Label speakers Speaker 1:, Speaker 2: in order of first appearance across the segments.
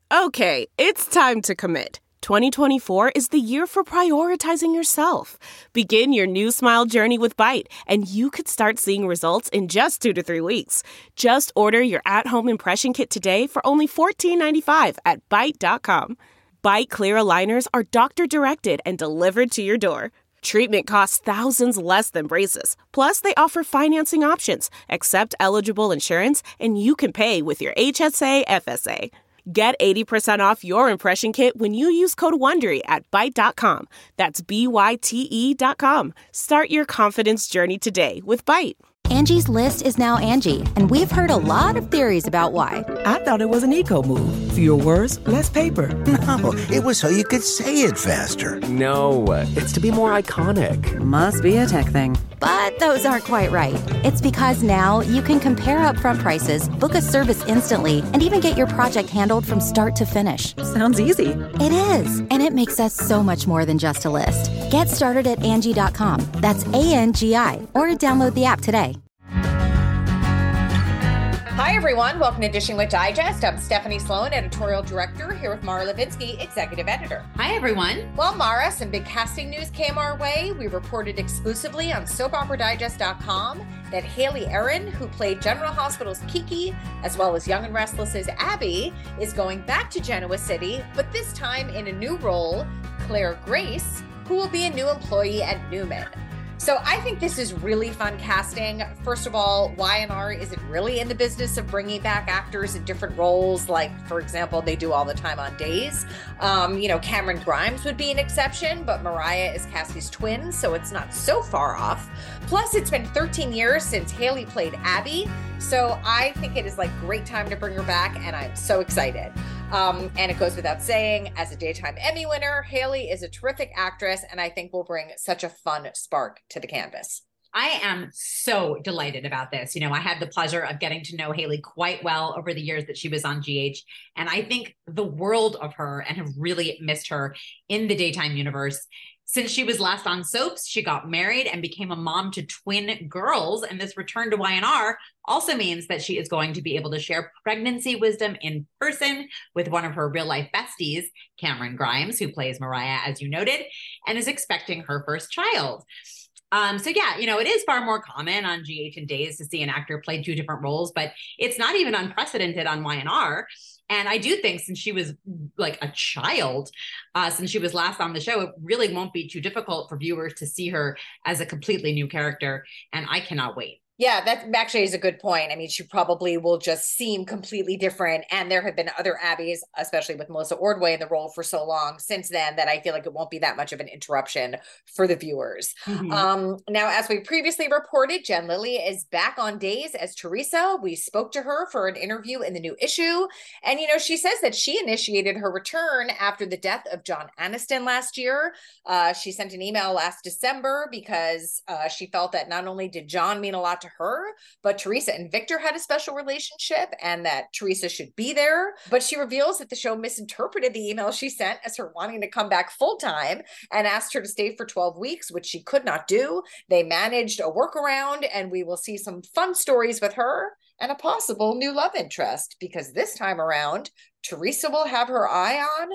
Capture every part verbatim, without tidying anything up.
Speaker 1: Okay, it's time to commit. twenty twenty-four is the year for prioritizing yourself. Begin your new smile journey with Byte, and you could start seeing results in just two to three weeks. Just order your at-home impression kit today for only fourteen ninety-five at byte dot com. Byte clear aligners are doctor-directed and delivered to your door. Treatment costs thousands less than braces. Plus, they offer financing options, accept eligible insurance, and you can pay with your H S A F S A. Get eighty percent off your impression kit when you use code WONDERY at byte dot com. That's B Y T E dot com. Start your confidence journey today with Byte.
Speaker 2: Angie's List is now Angie, and we've heard a lot of theories about why.
Speaker 3: I thought it was an eco move. Fewer words, less paper.
Speaker 4: No, it was so you could say it faster.
Speaker 5: No, it's to be more iconic.
Speaker 3: Must be a tech thing.
Speaker 2: But those aren't quite right. It's because now you can compare upfront prices, book a service instantly, and even get your project handled from start to finish.
Speaker 3: Sounds easy.
Speaker 2: It is, and it makes us so much more than just a list. Get started at Angie dot com. That's A N G I, or download the app today.
Speaker 6: Hi, everyone. Welcome to Dishing with Digest. I'm Stephanie Sloan, editorial director, here with Mara Levinsky, executive editor.
Speaker 7: Hi, everyone.
Speaker 6: Well, Mara, some big casting news came our way. We reported exclusively on soap opera digest dot com that Haley Aaron, who played General Hospital's Kiki, as well as Young and Restless's Abby, is going back to Genoa City, but this time in a new role, Claire Grace, who will be a new employee at Newman. So I think this is really fun casting. First of all, Y and R isn't really in the business of bringing back actors in different roles, like, for example, they do all the time on Days. Um, you know, Cameron Grimes would be an exception, but Mariah is Cassie's twin, so it's not so far off. Plus, it's been thirteen years since Haley played Abby, so I think it is like great time to bring her back, and I'm so excited. Um, and it goes without saying, as a Daytime Emmy winner, Haley is a terrific actress, and I think will bring such a fun spark to the canvas.
Speaker 7: I am so delighted about this. You know, I had the pleasure of getting to know Haley quite well over the years that she was on G H, and I think the world of her and have really missed her in the daytime universe. Since she was last on Soaps, she got married and became a mom to twin girls. And this return to Y and R also means that she is going to be able to share pregnancy wisdom in person with one of her real life besties, Cameron Grimes, who plays Mariah, as you noted, and is expecting her first child. Um, so yeah, you know, it is far more common on G H and Days to see an actor play two different roles, but it's not even unprecedented on Y and R. And I do think since she was like a child, uh, since she was last on the show, it really won't be too difficult for viewers to see her as a completely new character. And I cannot wait.
Speaker 6: Yeah, that actually is a good point. I mean, she probably will just seem completely different. And there have been other Abbeys, especially with Melissa Ordway in the role for so long since then, that I feel like it won't be that much of an interruption for the viewers. Mm-hmm. Um, now, as we previously reported, Jen Lilly is back on Days as Teresa. We spoke to her for an interview in the new issue. And, you know, she says that she initiated her return after the death of John Aniston last year. Uh, she sent an email last December because uh, she felt that not only did John mean a lot to her, but Teresa and Victor had a special relationship and that Teresa should be there. But she reveals that the show misinterpreted the email she sent as her wanting to come back full-time and asked her to stay for twelve weeks, which she could not do. They managed a workaround, and we will see some fun stories with her and a possible new love interest, because this time around, Teresa will have her eye on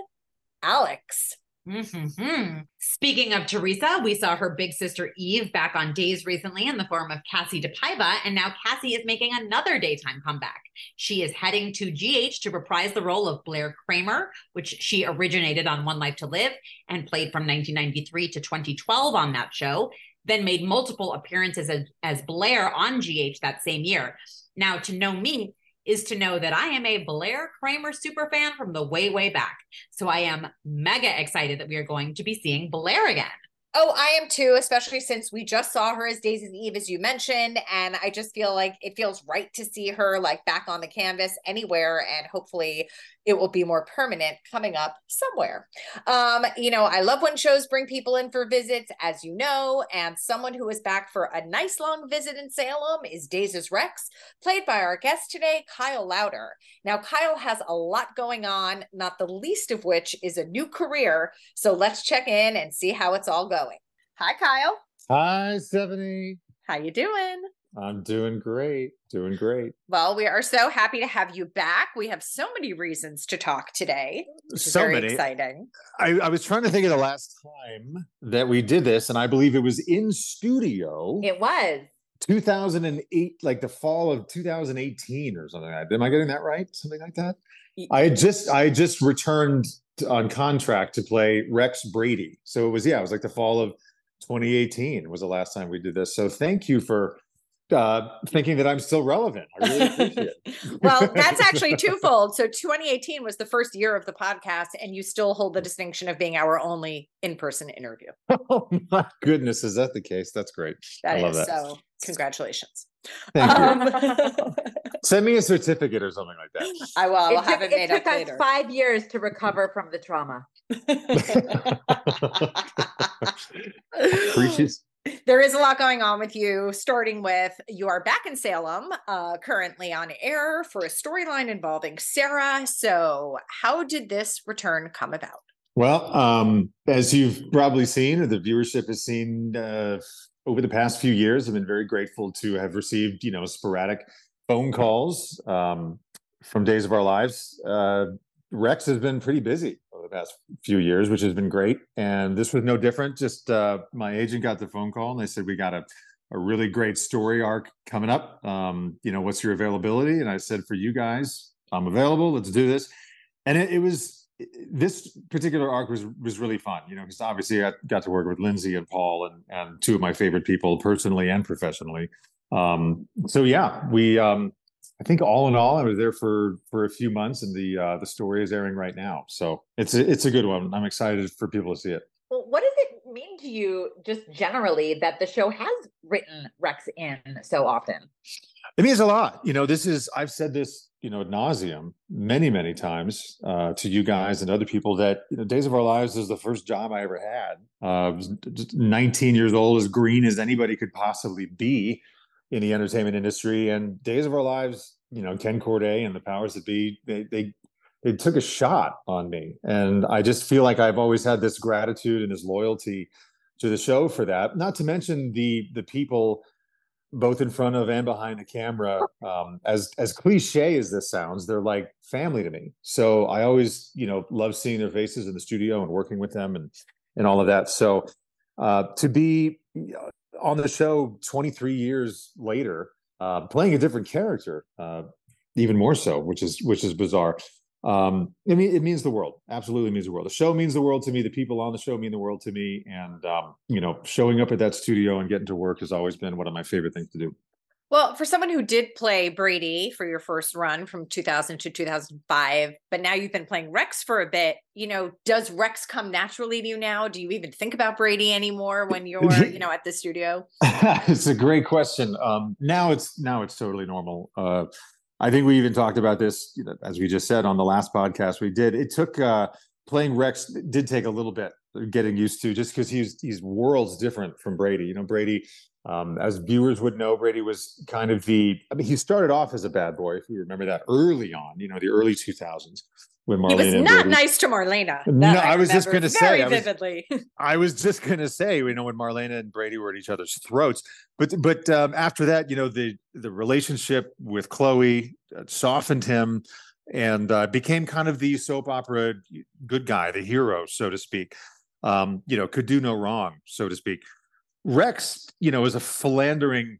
Speaker 6: Alex.
Speaker 7: Mm-hmm. Speaking of Teresa, we saw her big sister Eve back on Days recently in the form of Cassie DePaiva, and now Cassie is making another daytime comeback. She is heading to G H to reprise the role of Blair Kramer, which she originated on One Life to Live and played from nineteen ninety-three to twenty twelve on that show, then made multiple appearances as, as Blair on G H that same year. Now, to know me is to know that I am a Blair Kramer superfan from the way, way back. So I am mega excited that we are going to be seeing Blair again.
Speaker 6: Oh, I am too, especially since we just saw her as Days and Eve, as you mentioned. And I just feel like it feels right to see her like back on the canvas anywhere. And hopefully it will be more permanent coming up somewhere. Um, you know, I love when shows bring people in for visits, as you know, and someone who is back for a nice long visit in Salem is Days' Rex, played by our guest today, Kyle Lowder. Now, Kyle has a lot going on, not the least of which is a new career. So let's check in and see how it's all going. Hi, Kyle.
Speaker 8: Hi, Stephanie.
Speaker 6: How you doing?
Speaker 8: I'm doing great. Doing great.
Speaker 6: Well, we are so happy to have you back. We have so many reasons to talk today, which is
Speaker 8: So
Speaker 6: very
Speaker 8: many.
Speaker 6: exciting.
Speaker 8: I, I was trying to think of the last time that we did this, and I believe it was in studio.
Speaker 7: It was.
Speaker 8: two thousand eight, like the fall of two thousand eighteen or something like that. Am I getting that right? Something like that? I had just I had just returned to, on contract to play Rex Brady. So it was, yeah, it was like the fall of twenty eighteen was the last time we did this. So thank you for uh, thinking that I'm still relevant. I really appreciate it.
Speaker 6: Well, that's actually twofold. So twenty eighteen was the first year of the podcast, and you still hold the distinction of being our only in-person interview.
Speaker 8: Oh my goodness, is that the case? That's great.
Speaker 6: That
Speaker 8: I love
Speaker 6: is
Speaker 8: that.
Speaker 6: So congratulations.
Speaker 8: Thank you.
Speaker 6: Um,
Speaker 8: Send me a certificate or something like that.
Speaker 6: I will. I'll
Speaker 7: It
Speaker 6: have
Speaker 7: took,
Speaker 6: it made
Speaker 7: it
Speaker 6: up
Speaker 7: took us
Speaker 6: later.
Speaker 7: five years to recover from the trauma.
Speaker 8: Appreciate.
Speaker 6: There is a lot going on with you, starting with you are back in Salem, uh, currently on air for a storyline involving Sarah. So how did this return come about?
Speaker 8: Well, um, as you've probably seen, or the viewership has seen uh, over the past few years, I've been very grateful to have received, you know, sporadic phone calls um, from Days of Our Lives. Uh, Rex has been pretty busy over the past few years, which has been great. And this was no different. Just uh, my agent got the phone call and they said, we got a, a really great story arc coming up. Um, you know, what's your availability? And I said, for you guys, I'm available. Let's do this. And it, it was, this particular arc was was really fun, you know, because obviously I got to work with Lindsay and Paul and, and two of my favorite people personally and professionally. Um, so yeah, we, um, I think all in all, I was there for for a few months, and the uh, the story is airing right now. So it's a, it's a good one. I'm excited for people to see it.
Speaker 7: Well, what does it mean to you, just generally, that the show has written Rex in so often?
Speaker 8: It means a lot. You know, this is, I've said this, you know, ad nauseum many, many times uh, to you guys and other people that, you know, Days of Our Lives is the first job I ever had. Uh, I was nineteen years old, as green as anybody could possibly be in the entertainment industry. And Days of Our Lives, you know, Ken Corday and the powers that be, they, they, they took a shot on me. And I just feel like I've always had this gratitude and this loyalty to the show for that. Not to mention the, the people both in front of and behind the camera. Um, as, as cliche as this sounds, they're like family to me. So I always, you know, love seeing their faces in the studio and working with them and, and all of that. So uh, to be on the show twenty-three years later, uh, playing a different character, uh, even more so, which is which is bizarre. Um, I mean, it means the world. Absolutely means the world. The show means the world to me. The people on the show mean the world to me. And um, you know, showing up at that studio and getting to work has always been one of my favorite things to do.
Speaker 6: Well, for someone who did play Brady for your first run from two thousand to two thousand five, but now you've been playing Rex for a bit, you know, does Rex come naturally to you now? Do you even think about Brady anymore when you're, you know, at the studio?
Speaker 8: It's a great question. Um, now it's now it's totally normal. Uh, I think we even talked about this, you know, as we just said on the last podcast we did. It took uh, playing Rex did take a little bit getting used to, just because he's he's worlds different from Brady. You know, Brady. Um, as viewers would know, Brady was kind of the, I mean, he started off as a bad boy, if you remember that, early on, you know, the early two thousands. When Marlena
Speaker 6: he was
Speaker 8: and
Speaker 6: not
Speaker 8: Brady.
Speaker 6: nice to Marlena.
Speaker 8: No, I, I was just going to say, I was,
Speaker 6: vividly.
Speaker 8: I was just going to say, you know, when Marlena and Brady were at each other's throats, but, but um, after that, you know, the, the relationship with Chloe softened him and uh, became kind of the soap opera good guy, the hero, so to speak, um, you know, could do no wrong, so to speak. Rex, you know, is a philandering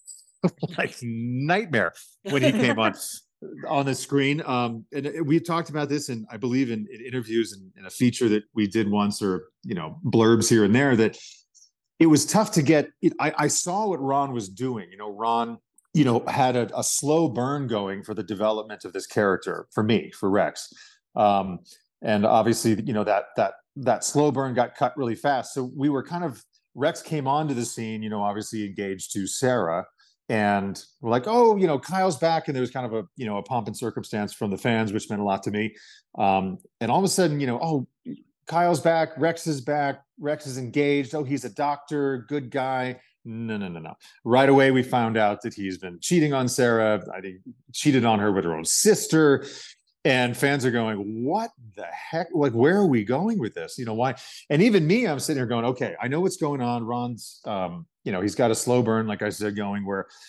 Speaker 8: like nightmare when he came on on the screen. Um, and we talked about this, and I believe in, in interviews and in a feature that we did once, or you know, blurbs here and there, that it was tough to get. It, I, I saw what Ron was doing. You know, Ron, you know, had a, a slow burn going for the development of this character for me, for Rex, um, and obviously, you know, that that that slow burn got cut really fast. So we were kind of. Rex came onto the scene, you know, obviously engaged to Sarah, and we're like, oh, you know, Kyle's back, and there was kind of a, you know, a pomp and circumstance from the fans, which meant a lot to me. Um, and all of a sudden, you know, oh, Kyle's back, Rex is back, Rex is engaged. Oh, he's a doctor, good guy. No, no, no, no. Right away, we found out that he's been cheating on Sarah. I think cheated on her with her own sister. And fans are going, what the heck? Like, where are we going with this? You know, why? And even me, I'm sitting here going, okay, I know what's going on. Ron's, um, you know, he's got a slow burn, like I said, going where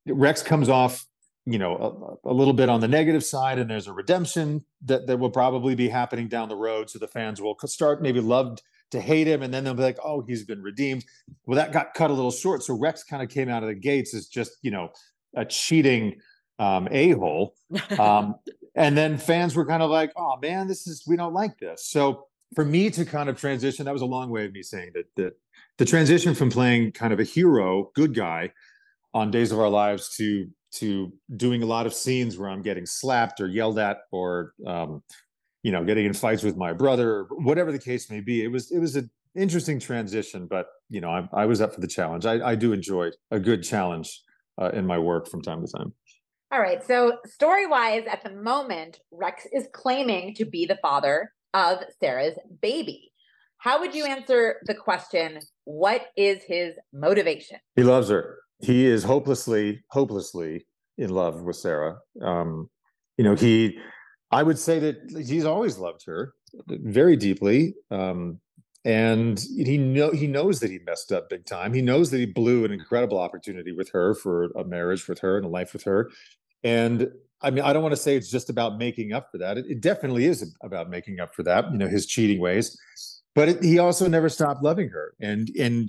Speaker 8: Rex comes off, you know, a, a little bit on the negative side, and there's a redemption that, that will probably be happening down the road. So the fans will start maybe loved to hate him, and then they'll be like, oh, he's been redeemed. Well, that got cut a little short. So Rex kind of came out of the gates as just, you know, a cheating um, a-hole. Um, and then fans were kind of like, oh man, this is, we don't like this. So for me to kind of transition, that was a long way of me saying that, that the transition from playing kind of a hero, good guy on Days of Our Lives to, to doing a lot of scenes where I'm getting slapped or yelled at or, um, you know, getting in fights with my brother, whatever the case may be. It was, it was an interesting transition, but you know, I, I was up for the challenge. I, I do enjoy a good challenge uh, in my work from time to time.
Speaker 7: All right. So story-wise, at the moment, Rex is claiming to be the father of Sarah's baby. How would you answer the question, what is his motivation?
Speaker 8: He loves her. He is hopelessly, hopelessly in love with Sarah. Um, you know, he, I would say that he's always loved her very deeply. Um, and he know he knows that he messed up big time. He knows that he blew an incredible opportunity with her for a marriage with her and a life with her. And I mean, I don't want to say it's just about making up for that. It, it definitely is about making up for that, you know, his cheating ways. But it, he also never stopped loving her. And, and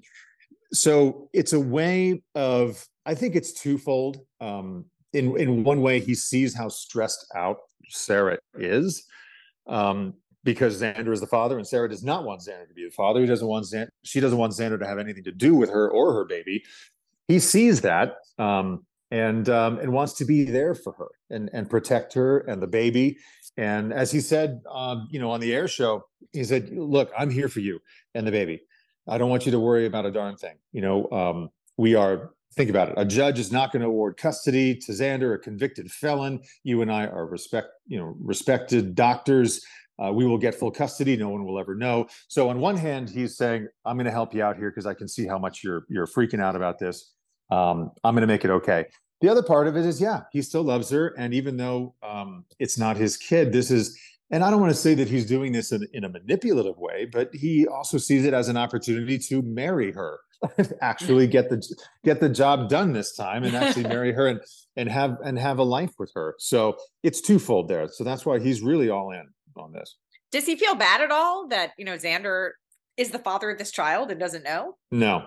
Speaker 8: so it's a way of, I think it's twofold. Um, in, in one way, he sees how stressed out Sarah is, um, because Xander is the father and Sarah does not want Xander to be the father. He doesn't want Xander, she doesn't want Xander to have anything to do with her or her baby. He sees that, um, and um, and wants to be there for her and and protect her and the baby. And as he said, um, you know, on the air show, he said, "Look, I'm here for you and the baby. I don't want you to worry about a darn thing. You know, um, we are." Think about it. A judge is not going to award custody to Xander, a convicted felon. You and I are respect, you know, respected doctors. Uh, we will get full custody. No one will ever know. So on one hand, he's saying, "I'm going to help you out here because I can see how much you're you're freaking out about this. Um, I'm going to make it okay." The other part of it is, yeah, he still loves her, and even though um, it's not his kid, this is. And I don't want to say that he's doing this in, in a manipulative way, but he also sees it as an opportunity to marry her, actually get the get the job done this time, and actually marry her and and have and have a life with her. So it's twofold there. So that's why he's really all in on this.
Speaker 6: Does he feel bad at all that, you know, Xander is the father of this child and doesn't know?
Speaker 8: No.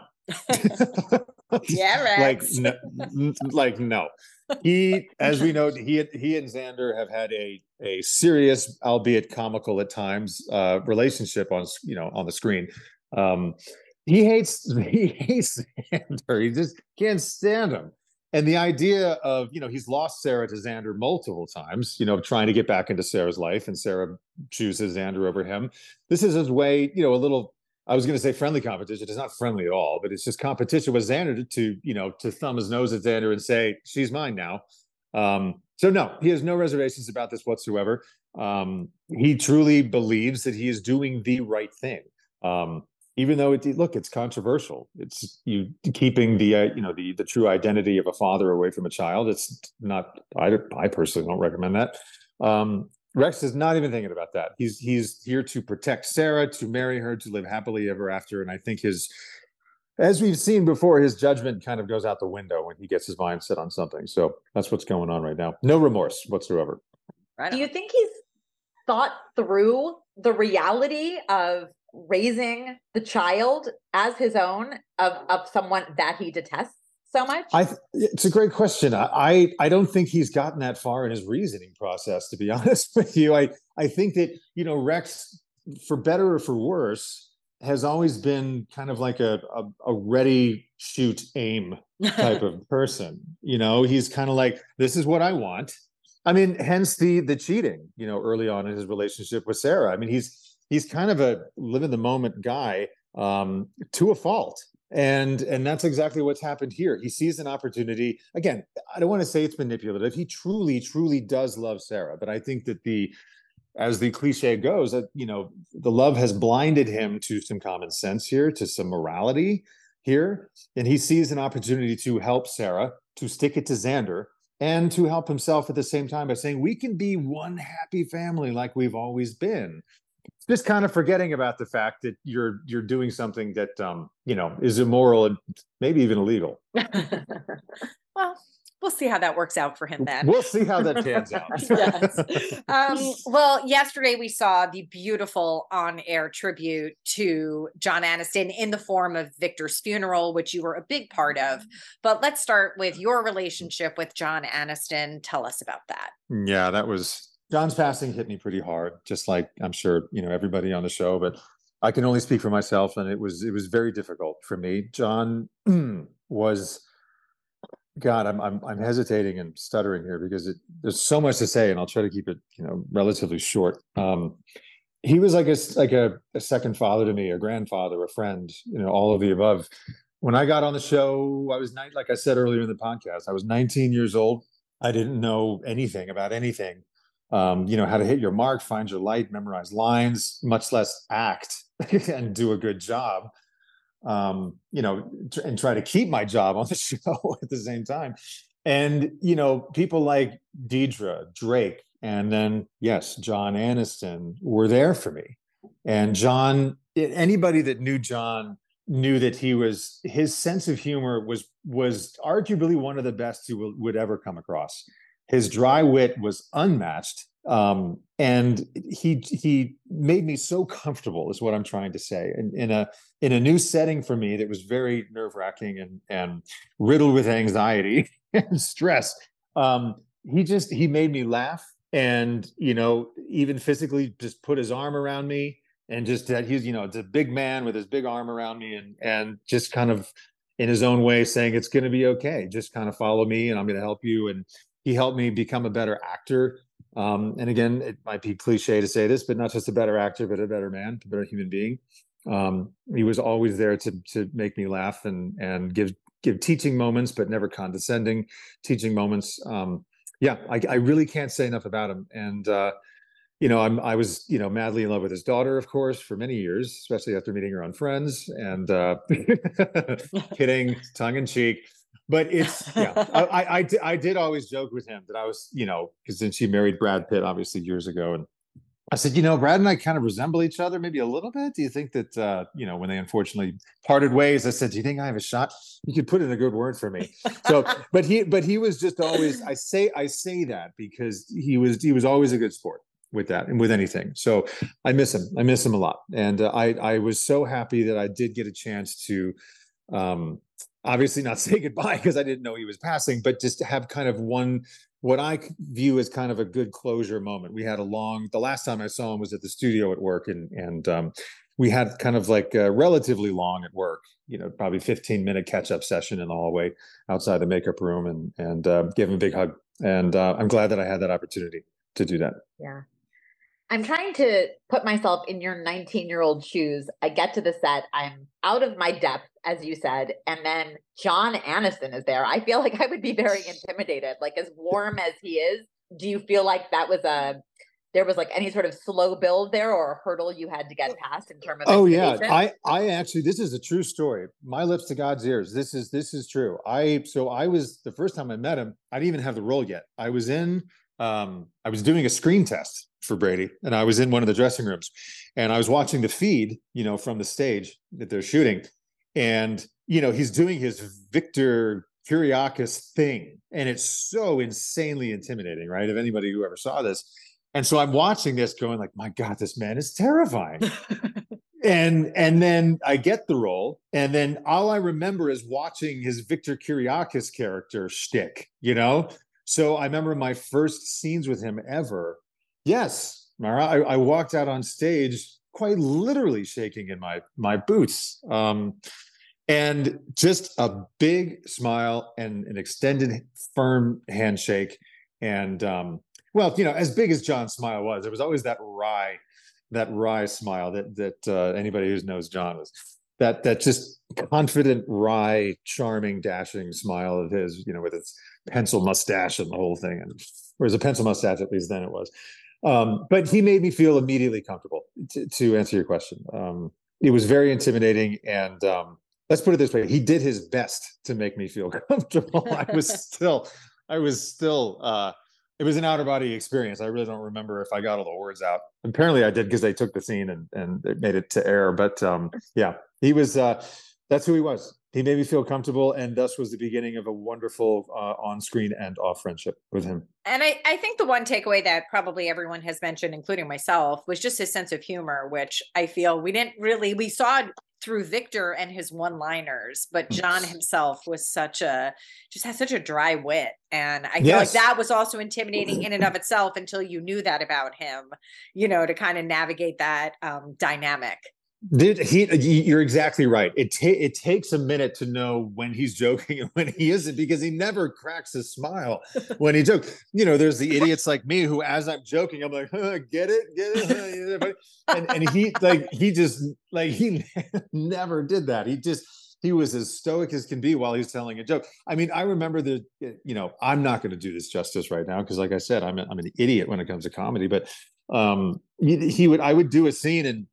Speaker 6: Yeah, Rex.
Speaker 8: like no, like no. He, as we know, he he and Xander have had a a serious, albeit comical at times, uh, relationship on you know on the screen. Um, he hates he hates Xander. He just can't stand him. And the idea of you know he's lost Sarah to Xander multiple times. You know, trying to get back into Sarah's life, and Sarah chooses Xander over him. This is his way. You know, a little. I was going to say friendly competition. It's not friendly at all, but it's just competition with Xander to, to, you know, to thumb his nose at Xander and say, she's mine now. Um, so no, he has no reservations about this whatsoever. Um, he truly believes that he is doing the right thing. Um, even though it, look, it's controversial. It's you keeping the, uh, you know, the, the true identity of a father away from a child. It's not, I, I personally don't recommend that. Um, Rex is not even thinking about that. He's he's here to protect Sarah, to marry her, to live happily ever after. And I think his, as we've seen before, his judgment kind of goes out the window when he gets his mind set on something. So that's what's going on right now. No remorse whatsoever.
Speaker 7: Right. Do you think he's thought through the reality of raising the child as his own of, of someone that he detests so much?
Speaker 8: I th- it's a great question. I I don't think he's gotten that far in his reasoning process, to be honest with you. I I think that you know Rex, for better or for worse, has always been kind of like a a, a ready, shoot, aim type of person. You know, he's kind of like, this is what I want. I mean, hence the the cheating. You know, early on in his relationship with Sarah. I mean, he's he's kind of a live in the moment guy um, to a fault. And and that's exactly what's happened here. He sees an opportunity. Again, I don't want to say it's manipulative. He truly, truly does love Sarah. But I think that the, as the cliche goes, that you know, the love has blinded him to some common sense here, to some morality here. And he sees an opportunity to help Sarah, to stick it to Xander, and to help himself at the same time by saying, we can be one happy family like we've always been. Just kind of forgetting about the fact that you're you're doing something that um you know is immoral and maybe even illegal.
Speaker 6: Well, we'll see how that works out for him then.
Speaker 8: We'll see how that pans out.
Speaker 6: Yes. Um, well, yesterday we saw the beautiful on-air tribute to John Aniston in the form of Victor's funeral, which you were a big part of. But let's start with your relationship with John Aniston. Tell us about that.
Speaker 8: Yeah, that was John's passing hit me pretty hard, just like I'm sure, you know, everybody on the show, but I can only speak for myself. And it was, it was very difficult for me. John was, God, I'm, I'm, I'm hesitating and stuttering here because it, there's so much to say and I'll try to keep it, you know, relatively short. Um, he was like a, like a, a second father to me, a grandfather, a friend, you know, all of the above. When I got on the show, I was nine, like I said earlier in the podcast, I was nineteen years old. I didn't know anything about anything. Um, you know, how to hit your mark, find your light, memorize lines, much less act and do a good job. Um, you know, tr- and try to keep my job on the show at the same time. And, you know, people like Deidre, Drake, and then, yes, John Aniston were there for me. And John, anybody that knew John knew that he was, his sense of humor was, was arguably one of the best you will, would ever come across. His dry wit was unmatched. Um, and he, he made me so comfortable is what I'm trying to say. In, in a, in a new setting for me that was very nerve wracking and, and riddled with anxiety and stress. Um, he just, he made me laugh and, you know, even physically just put his arm around me and just that he's, you know, it's a big man with his big arm around me and, and just kind of in his own way saying, it's going to be okay. Just kind of follow me and I'm going to help you. And he helped me become a better actor. Um, and again, it might be cliche to say this, but not just a better actor, but a better man, a better human being. Um, he was always there to to make me laugh and and give give teaching moments, but never condescending teaching moments. Um, yeah, I, I really can't say enough about him. And uh, you know, I'm I was you know madly in love with his daughter, of course, for many years, especially after meeting her on Friends. And uh, kidding, tongue in cheek. But it's, yeah, I, I, I, I did always joke with him that I was, you know, because then she married Brad Pitt, obviously, years ago. And I said, you know, Brad and I kind of resemble each other, maybe a little bit. Do you think that, uh, you know, when they unfortunately parted ways, I said, do you think I have a shot? You could put in a good word for me. So, but he, but he was just always, I say, I say that because he was, he was always a good sport with that and with anything. So I miss him. I miss him a lot. And uh, I, I was so happy that I did get a chance to, um, obviously not say goodbye because I didn't know he was passing, but just to have kind of one, what I view as kind of a good closure moment. We had a long, the last time I saw him was at the studio at work and, and um, we had kind of like a relatively long at work, you know, probably fifteen minute catch up session in the hallway outside the makeup room and, and uh, gave him a big hug. And uh, I'm glad that I had that opportunity to do that.
Speaker 9: Yeah. I'm trying to put myself in your nineteen year old shoes. I get to the set. I'm out of my depth, as you said. And then John Aniston is there. I feel like I would be very intimidated, like as warm as he is. Do you feel like that was a, there was like any sort of slow build there or a hurdle you had to get past in terms of
Speaker 8: oh yeah I I actually, this is a true story. My lips to God's ears. This is this is true. I so I was the first time I met him, I didn't even have the role yet. I was in um I was doing a screen test for Brady and I was in one of the dressing rooms and I was watching the feed, you know, from the stage that they're shooting. And, you know, he's doing his Victor Kiriakis thing. And it's so insanely intimidating, right? If anybody who ever saw this. And so I'm watching this going like, my God, this man is terrifying. and and then I get the role. And then all I remember is watching his Victor Kiriakis character shtick, you know? So I remember my first scenes with him ever. Yes, Mara, I, I walked out on stage quite literally shaking in my my boots. Um, and just a big smile and an extended, firm handshake. And, um, well, you know, as big as John's smile was, there was always that wry, that wry smile that that uh, anybody who knows John was. That that just confident, wry, charming, dashing smile of his, you know, with its pencil mustache and the whole thing. And or it was a pencil mustache, at least then it was. Um, but he made me feel immediately comfortable, to, to answer your question. Um, it was very intimidating. And um, let's put it this way. He did his best to make me feel comfortable. I was still, I was still, uh, it was an outer body experience. I really don't remember if I got all the words out. Apparently I did because they took the scene and, and it made it to air. But um, yeah, he was, uh, that's who he was. he made me feel comfortable, and thus was the beginning of a wonderful uh, on-screen and off friendship with him.
Speaker 6: And I, I think the one takeaway that probably everyone has mentioned, including myself, was just his sense of humor, which I feel we didn't really, we saw it through Victor and his one-liners, but John himself was such a, just has such a dry wit. And I feel
Speaker 8: Yes.
Speaker 6: like that was also intimidating in and of itself until you knew that about him, you know, to kind of navigate that um, dynamic.
Speaker 8: Did he? You're exactly right. It ta- it takes a minute to know when he's joking and when he isn't, because he never cracks a smile when he jokes. You know, there's the idiots like me who, as I'm joking, I'm like, huh, get it, get it, huh? and and he like he just like he never did that. He just he was as stoic as can be while he's telling a joke. I mean, I remember the you know I'm not going to do this justice right now because, like I said, I'm a, I'm an idiot when it comes to comedy, but. um he, he would I would do a scene and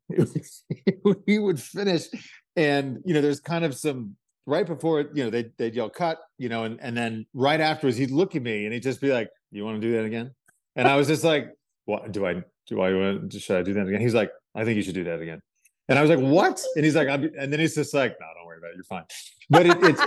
Speaker 8: he would finish, and you know there's kind of some right before it, you know they they'd yell cut, you know and and then right afterwards he'd look at me and he'd just be like, you want to do that again? And I was just like, what do I do I want should I do that again? He's like, I think you should do that again. And I was like, what? And he's like, I'm, and then he's just like, no, don't worry about it, you're fine. But it, it's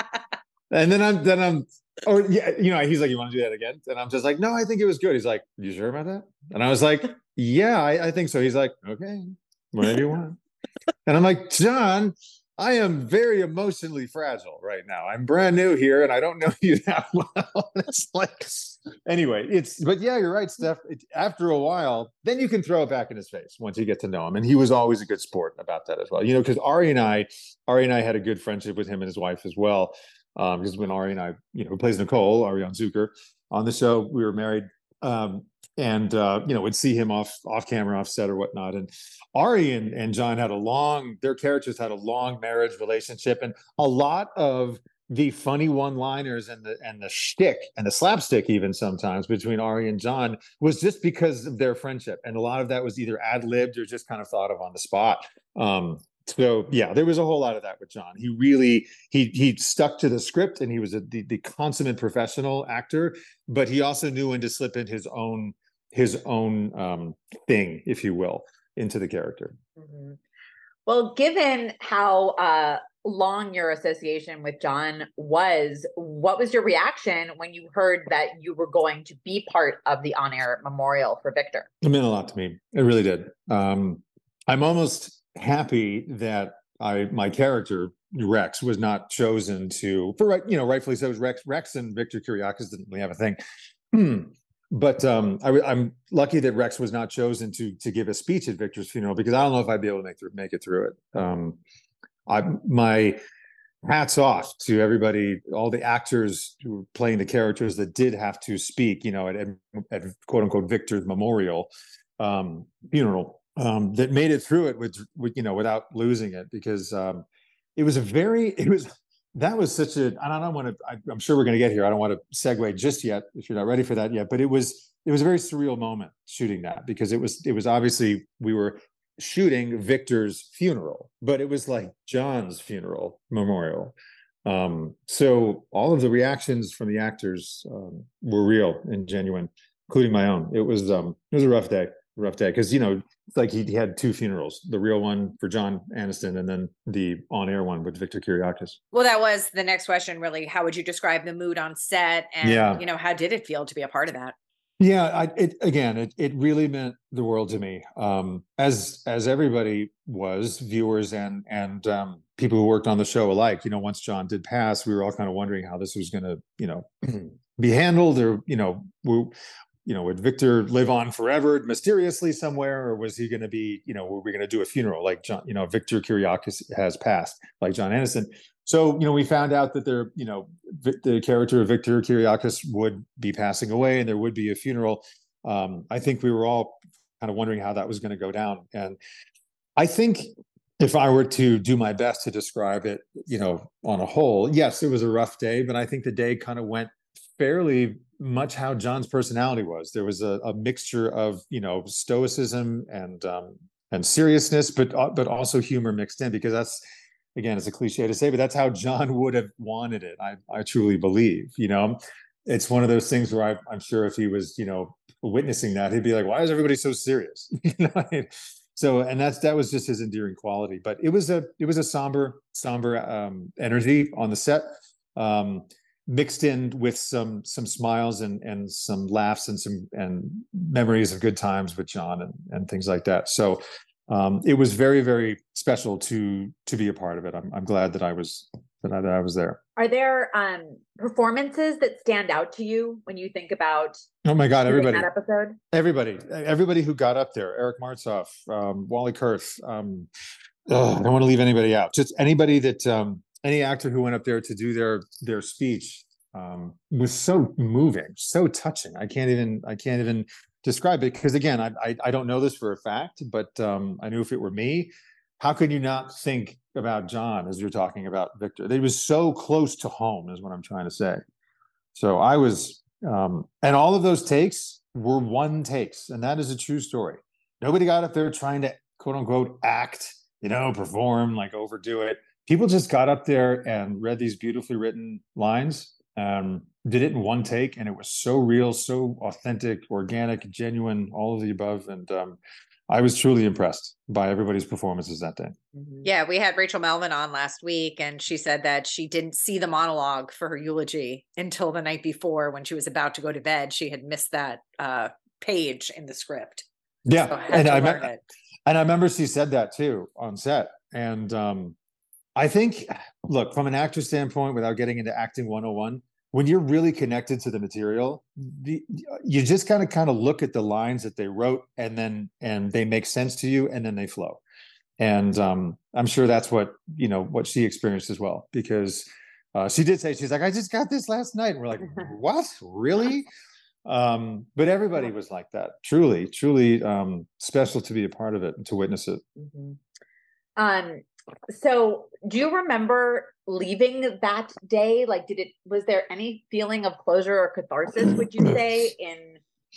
Speaker 8: and then I'm then I'm or yeah, you know, he's like, you want to do that again? And I'm just like, no, I think it was good. He's like, you sure about that? And I was like, yeah, I, I think so. He's like, okay, whatever you want. And I'm like, John, I am very emotionally fragile right now. I'm brand new here and I don't know you that well. It's like, anyway, it's, but yeah, you're right, Steph. It, after a while, then you can throw it back in his face once you get to know him. And he was always a good sport about that as well. You know, because Ari and I, Ari and I had a good friendship with him and his wife as well. Um, because when Ari and I, you know, who plays Nicole, Ariane Zucker, on the show, we were married, um, and uh, you know, would see him off off camera, off set or whatnot. And Ari and, and John had a long, their characters had a long marriage relationship, and a lot of the funny one-liners and the and the shtick and the slapstick, even sometimes between Ari and John, was just because of their friendship, and a lot of that was either ad-libbed or just kind of thought of on the spot. Um, So yeah, there was a whole lot of that with John. He really he he stuck to the script, and he was a, the the consummate professional actor. But he also knew when to slip in his own his own um, thing, if you will, into the character.
Speaker 9: Mm-hmm. Well, given how uh, long your association with John was, what was your reaction when you heard that you were going to be part of the on-air memorial for Victor?
Speaker 8: It meant a lot to me. It really did. Um, I'm almost happy that I my character Rex was not chosen to for right you know rightfully so. It was Rex Rex and Victor Kiriakis didn't really have a thing, hmm. but um, I, I'm lucky that Rex was not chosen to to give a speech at Victor's funeral, because I don't know if I'd be able to make through, make it through it. Um, I my hats off to everybody, all the actors who were playing the characters that did have to speak, you know, at, at quote unquote Victor's memorial um, funeral. Um, that made it through it with, with, you know, without losing it, because um, it was a very, it was, that was such a, I don't want to, I, I'm sure we're going to get here. I don't want to segue just yet if you're not ready for that yet, but it was, it was a very surreal moment shooting that, because it was, it was obviously, we were shooting Victor's funeral, but it was like John's funeral memorial. Um, so all of the reactions from the actors um, were real and genuine, including my own. It was, um, it was a rough day. rough day because you know it's like he, he had two funerals, the real one for John Aniston and then the on-air one with Victor Kiriakis.
Speaker 6: Well, that was the next question, really. How would you describe the mood on set, and yeah. you know, how did it feel to be a part of that?
Speaker 8: Yeah, I, it again, it it really meant the world to me, um, as as everybody was, viewers and and um, people who worked on the show alike. You know, once John did pass, we were all kind of wondering how this was going to, you know, be handled, or you know, we, you know, would Victor live on forever mysteriously somewhere, or was he going to be, you know, were we going to do a funeral like John, you know, Victor Kiriakis has passed, like John Aniston. So, you know, we found out that there, you know, the character of Victor Kiriakis would be passing away and there would be a funeral. Um, I think we were all kind of wondering how that was going to go down. And I think if I were to do my best to describe it, you know, on a whole, yes, it was a rough day, but I think the day kind of went fairly much how John's personality was. There was a, a mixture of, you know, stoicism and um, and seriousness, but uh, but also humor mixed in, because that's, again, it's a cliche to say, but that's how John would have wanted it. I I truly believe, you know, it's one of those things where I, I'm sure if he was, you know, witnessing that, he'd be like, why is everybody so serious? You know, So, and that's that was just his endearing quality. But it was a it was a somber somber um, energy on the set, um, mixed in with some some smiles and and some laughs and some and memories of good times with John and and things like that. So. Um, it was very, very special to to be a part of it. I'm, I'm glad that I was that I, that I was there.
Speaker 9: Are there um, performances that stand out to you when you think about?
Speaker 8: Oh my God, everybody!
Speaker 9: That episode,
Speaker 8: everybody, everybody who got up there: Eric Martzoff, um, Wally Kurth. Um, ugh, I don't want to leave anybody out. Just anybody that um, any actor who went up there to do their their speech um, was so moving, so touching. I can't even. I can't even. describe it, because again, I, I I don't know this for a fact, but um, I knew if it were me, how could you not think about John as you're talking about Victor? It was so close to home, is what I'm trying to say. So I was, um, and all of those takes were one takes, and that is a true story. Nobody got up there trying to quote unquote act, you know, perform, like overdo it. People just got up there and read these beautifully written lines. Um, did it in one take, and it was so real, so authentic, organic, genuine, all of the above. And um, I was truly impressed by everybody's performances that day.
Speaker 6: Yeah, we had Rachel Melvin on last week, and she said that she didn't see the monologue for her eulogy until the night before when she was about to go to bed. She had missed that uh, page in the script.
Speaker 8: Yeah,
Speaker 6: so
Speaker 8: and I me- and I remember she said that too on set. And um, I think, look, from an actor standpoint, without getting into acting one oh one, when you're really connected to the material, the, you just kind of kind of look at the lines that they wrote, and then and they make sense to you, and then they flow. And um, I'm sure that's what you know what she experienced as well, because uh, she did say, she's like, I just got this last night, and we're like, what, really? Um, but everybody was like that. Truly, truly um, special to be a part of it and to witness it.
Speaker 9: Mm-hmm. Um. So do you remember leaving that day? Like, did it, was there any feeling of closure or catharsis, would you say, in?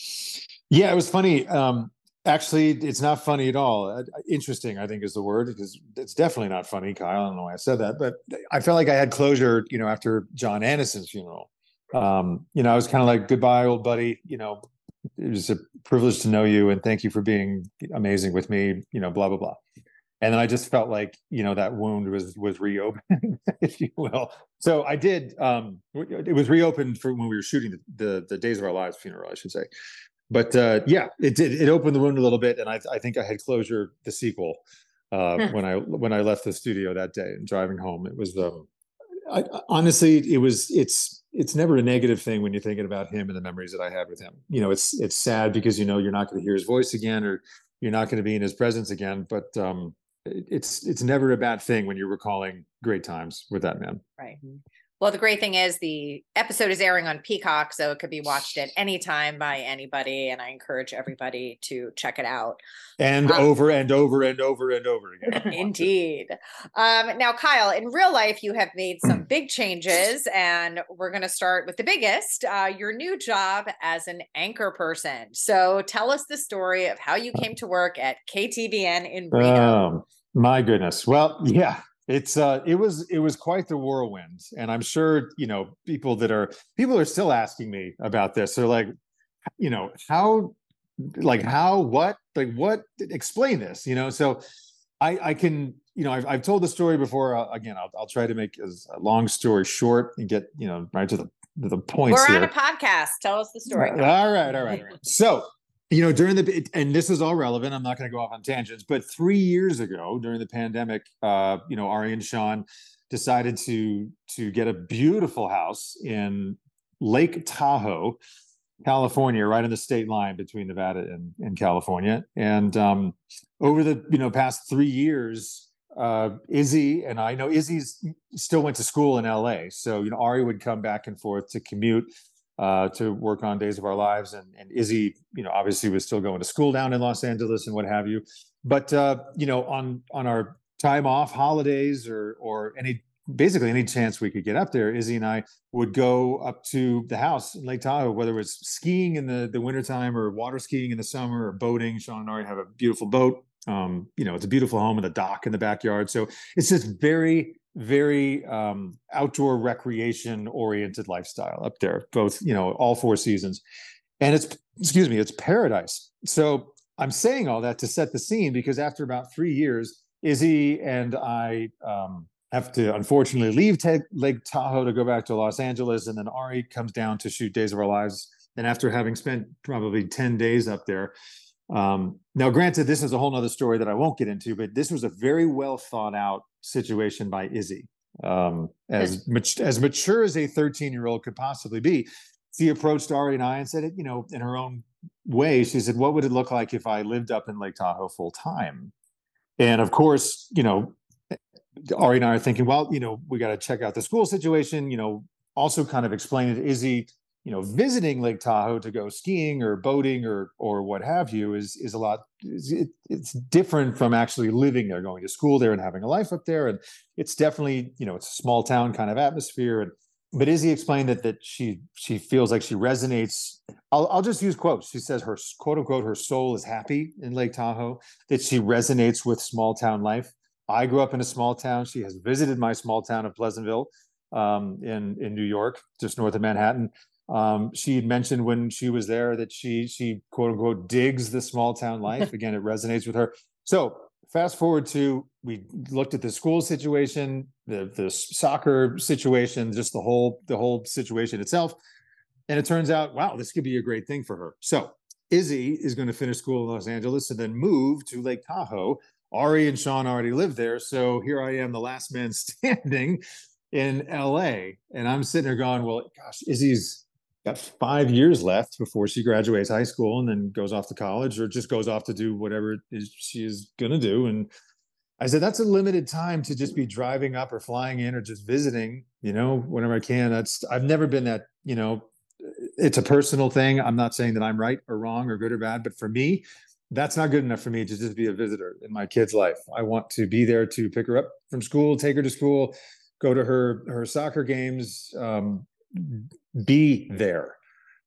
Speaker 8: Yeah, it was funny. Um, actually, it's not funny at all. Uh, interesting, I think, is the word, because it's definitely not funny, Kyle. I don't know why I said that, but I felt like I had closure, you know, after John Aniston's funeral. Um, you know, I was kind of like, goodbye, old buddy, you know, it was a privilege to know you, and thank you for being amazing with me, you know, blah, blah, blah. And then I just felt like, you know, that wound was was reopened, if you will. So I did. Um, it was reopened for when we were shooting the, the the Days of Our Lives funeral, I should say. But uh, yeah, it did. It opened the wound a little bit, and I I think I had closure. The sequel uh, when I when I left the studio that day and driving home, it was um, I, honestly, it was it's it's never a negative thing when you're thinking about him and the memories that I had with him. You know, it's it's sad because you know you're not going to hear his voice again, or you're not going to be in his presence again, but. Um, It's it's never a bad thing when you're recalling great times with that man.
Speaker 6: Right. Well, the great thing is the episode is airing on Peacock, so it could be watched at any time by anybody, and I encourage everybody to check it out.
Speaker 8: And um, over and over and over and over again.
Speaker 6: Indeed. Um, now, Kyle, in real life, you have made some big changes, and we're going to start with the biggest, uh, your new job as an anchor person. So tell us the story of how you came to work at K T V N in Reno.
Speaker 8: Um, my goodness. Well, yeah. It's uh it was it was quite the whirlwind, and I'm sure you know people that are people are still asking me about this. They're like, you know, how, like how, what, like what? Explain this, you know. So I I can you know I've I've told the story before. Uh, again, I'll I'll try to make a long story short and get you know right to the to the points.
Speaker 6: We're
Speaker 8: here.
Speaker 6: on a podcast. Tell us the story.
Speaker 8: All right, all right, all right. So. You know, during the, and this is all relevant, I'm not going to go off on tangents, but three years ago during the pandemic, uh, you know, Ari and Sean decided to, to get a beautiful house in Lake Tahoe, California, right on the state line between Nevada and, and California. And um, over the, you know, past three years, uh, Izzy and I know Izzy's still went to school in L A. So, you know, Ari would come back and forth to commute uh, to work on Days of Our Lives. And, and Izzy, you know, obviously was still going to school down in Los Angeles and what have you. But, uh, you know, on, on our time off, holidays, or, or any, basically any chance we could get up there, Izzy and I would go up to the house in Lake Tahoe, whether it's skiing in the, the wintertime or water skiing in the summer or boating. Sean and Ari have a beautiful boat. Um, you know, it's a beautiful home and a dock in the backyard. So it's just very, very um, outdoor recreation oriented lifestyle up there, both, you know, all four seasons. And it's, excuse me, it's paradise. So I'm saying all that to set the scene because after about three years, Izzy and I um, have to unfortunately leave Te- Lake Tahoe to go back to Los Angeles, and then Ari comes down to shoot Days of Our Lives. And after having spent probably ten days up there, um, now granted, this is a whole nother story that I won't get into, but this was a very well thought out situation by Izzy. Um, as much as mature as a thirteen year old could possibly be, she approached Ari and I and said, you know, in her own way, she said, what would it look like if I lived up in Lake Tahoe full time? And of course, you know, Ari and I are thinking, well, you know, we got to check out the school situation, you know, also kind of explain to Izzy, you know, visiting Lake Tahoe to go skiing or boating or or what have you is is a lot. It, it's different from actually living there, going to school there, and having a life up there. And it's definitely, you know, it's a small town kind of atmosphere. And but Izzy explained that that she she feels like she resonates. I'll I'll just use quotes. She says her quote unquote her soul is happy in Lake Tahoe. That she resonates with small town life. I grew up in a small town. She has visited my small town of Pleasantville um, in in New York, just north of Manhattan. Um, she had mentioned when she was there that she she quote unquote digs the small town life. Again, it resonates with her. So fast forward to we looked at the school situation, the the soccer situation, just the whole the whole situation itself, and it turns out, wow, this could be a great thing for her. So Izzy is going to finish school in Los Angeles and then move to Lake Tahoe. Ari and Sean already live there, so here I am, the last man standing in L A, and I'm sitting there going, well, gosh, Izzy's got five years left before she graduates high school and then goes off to college or just goes off to do whatever it is she is going to do. And I said, that's a limited time to just be driving up or flying in or just visiting, you know, whenever I can. That's, I've never been that, you know, it's a personal thing. I'm not saying that I'm right or wrong or good or bad, but for me, that's not good enough for me to just be a visitor in my kid's life. I want to be there to pick her up from school, take her to school, go to her, her soccer games, um, be there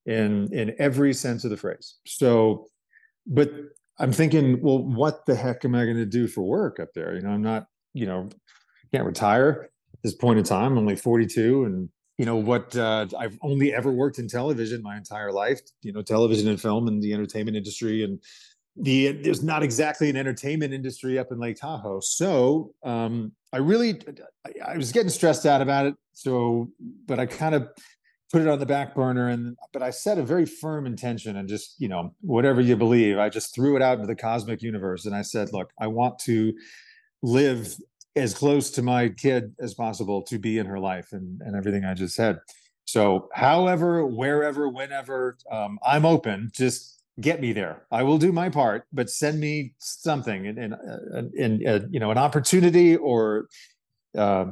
Speaker 8: in in every sense of the phrase. So, but I'm thinking, well, what the heck am I going to do for work up there? You know, I'm not, you know, can't retire at this point in time. I'm only forty-two, and you know what? Uh, I've only ever worked in television my entire life. You know, television and film and the entertainment industry, and the there's not exactly an entertainment industry up in Lake Tahoe. So um, I really, I, I was getting stressed out about it. So, but I kind of put it on the back burner, and but I set a very firm intention, and just, you know, whatever you believe, I just threw it out into the cosmic universe, and I said, look, I want to live as close to my kid as possible to be in her life, and and everything I just said. So, however, wherever, whenever, um, I'm open. Just get me there. I will do my part, but send me something, and and, uh, and uh, you know, an opportunity or uh,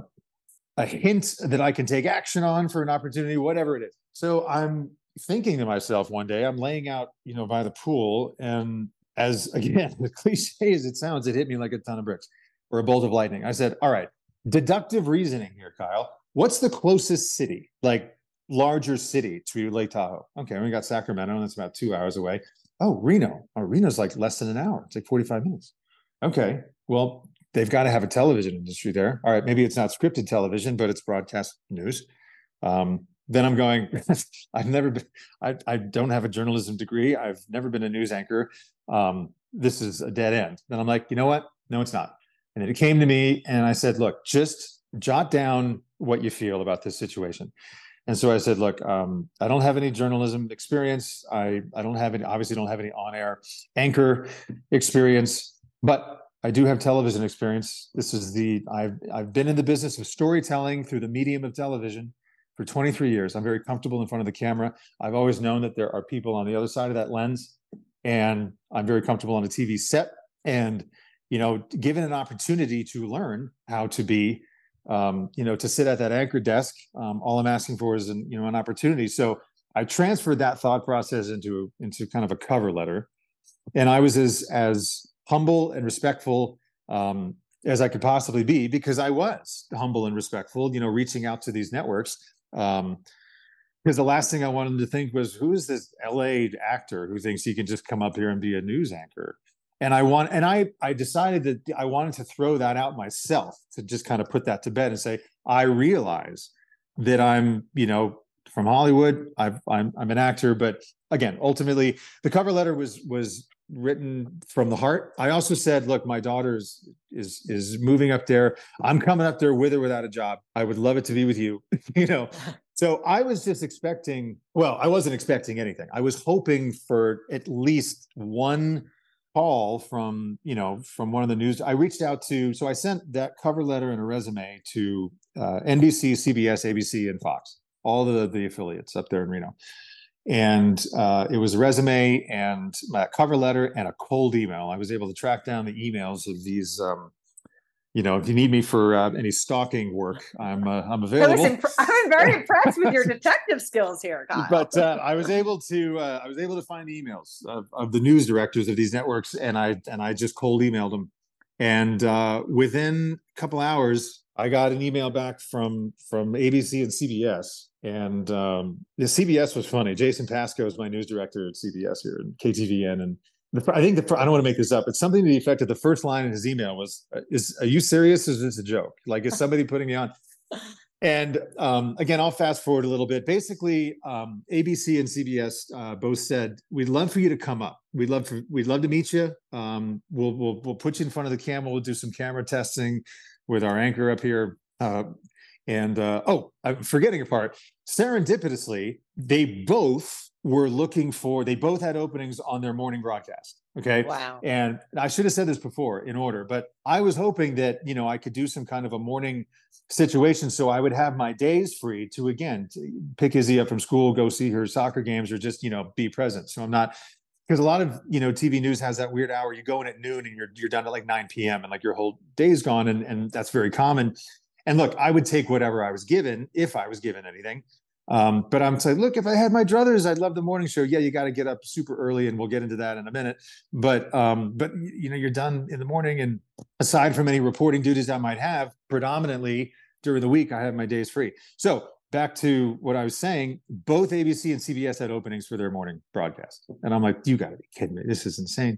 Speaker 8: a hint that I can take action on for an opportunity, whatever it is. So I'm thinking to myself one day, I'm laying out, you know, by the pool, and as again, as cliche as it sounds, it hit me like a ton of bricks or a bolt of lightning. I said, all right, deductive reasoning here, Kyle. What's the closest city, like larger city to Lake Tahoe? Okay, we got Sacramento, and that's about two hours away. Oh, Reno. Oh, Reno's like less than an hour. It's like forty-five minutes. Okay, well, they've got to have a television industry there. All right, maybe it's not scripted television, but it's broadcast news. Um, then I'm going, I've never been, I, I don't have a journalism degree. I've never been a news anchor. Um, this is a dead end. Then I'm like, you know what? No, it's not. And it came to me, and I said, look, just jot down what you feel about this situation. And so I said, look, um, I don't have any journalism experience. I, I don't have any, obviously don't have any on-air anchor experience, but I do have television experience. This is the, I've, I've been in the business of storytelling through the medium of television for twenty-three years. I'm very comfortable in front of the camera. I've always known that there are people on the other side of that lens, and I'm very comfortable on a T V set. And, you know, given an opportunity to learn how to be, um, you know, to sit at that anchor desk, um, all I'm asking for is, an, you know, an opportunity. So I transferred that thought process into, into kind of a cover letter. And I was as, as humble and respectful um, as I could possibly be, because I was humble and respectful, you know, reaching out to these networks. Um, because the last thing I wanted to think was, who is this L A actor who thinks he can just come up here and be a news anchor? And I want, and I, I decided that I wanted to throw that out myself, to just kind of put that to bed and say, I realize that I'm, you know, from Hollywood. I've, I'm, I'm an actor, but again, ultimately, the cover letter was was written from the heart. I also said, look, my daughter's is is moving up there. I'm coming up there with or without a job. I would love it to be with you. you know. So I was just expecting, well, I wasn't expecting anything. I was hoping for at least one call from, you know, from one of the news. I reached out to, so I sent that cover letter and a resume to uh, N B C, C B S, A B C, and Fox, all the, the affiliates up there in Reno. And uh, it was a resume and a cover letter and a cold email. I was able to track down the emails of these, um, you know, if you need me for uh, any stalking work, I'm uh, I'm available.
Speaker 10: Imp- I'm very impressed with your detective skills here, Kyle.
Speaker 8: But uh, I was able to uh, I was able to find the emails of, of the news directors of these networks, and I and I just cold emailed them. And uh, within a couple hours, I got an email back from from A B C and C B S. And um, the C B S was funny. Jason Pasco is my news director at C B S here and K T V N, and The, I think the, I don't want to make this up, but something to the effect of the first line in his email was, "Is are you serious? Or is this a joke? Like, is somebody putting me on?" And um, again, I'll fast forward a little bit. Basically, um, A B C and C B S uh, both said, "We'd love for you to come up. We'd love for we'd love to meet you. Um, we'll we'll we'll put you in front of the camera. We'll do some camera testing with our anchor up here." Uh, and uh, oh, I'm forgetting a part. Serendipitously, they both were looking for, they both had openings on their morning broadcast. Okay.
Speaker 10: Wow.
Speaker 8: And I should have said this before in order, but I was hoping that, you know, I could do some kind of a morning situation so I would have my days free to, again, to pick Izzy up from school, go see her soccer games, or just, you know, be present. So I'm not, because a lot of, you know, T V news has that weird hour. You go in at noon and you're you're done at like nine p.m. and like your whole day's gone. And, and that's very common. And look, I would take whatever I was given if I was given anything. Um, but I'm saying, look, if I had my druthers, I'd love the morning show. Yeah, you got to get up super early, and we'll get into that in a minute. But um, but you know, you're done in the morning, and aside from any reporting duties I might have, predominantly during the week, I have my days free. So back to what I was saying, both A B C and C B S had openings for their morning broadcast, and I'm like, you got to be kidding me! This is insane.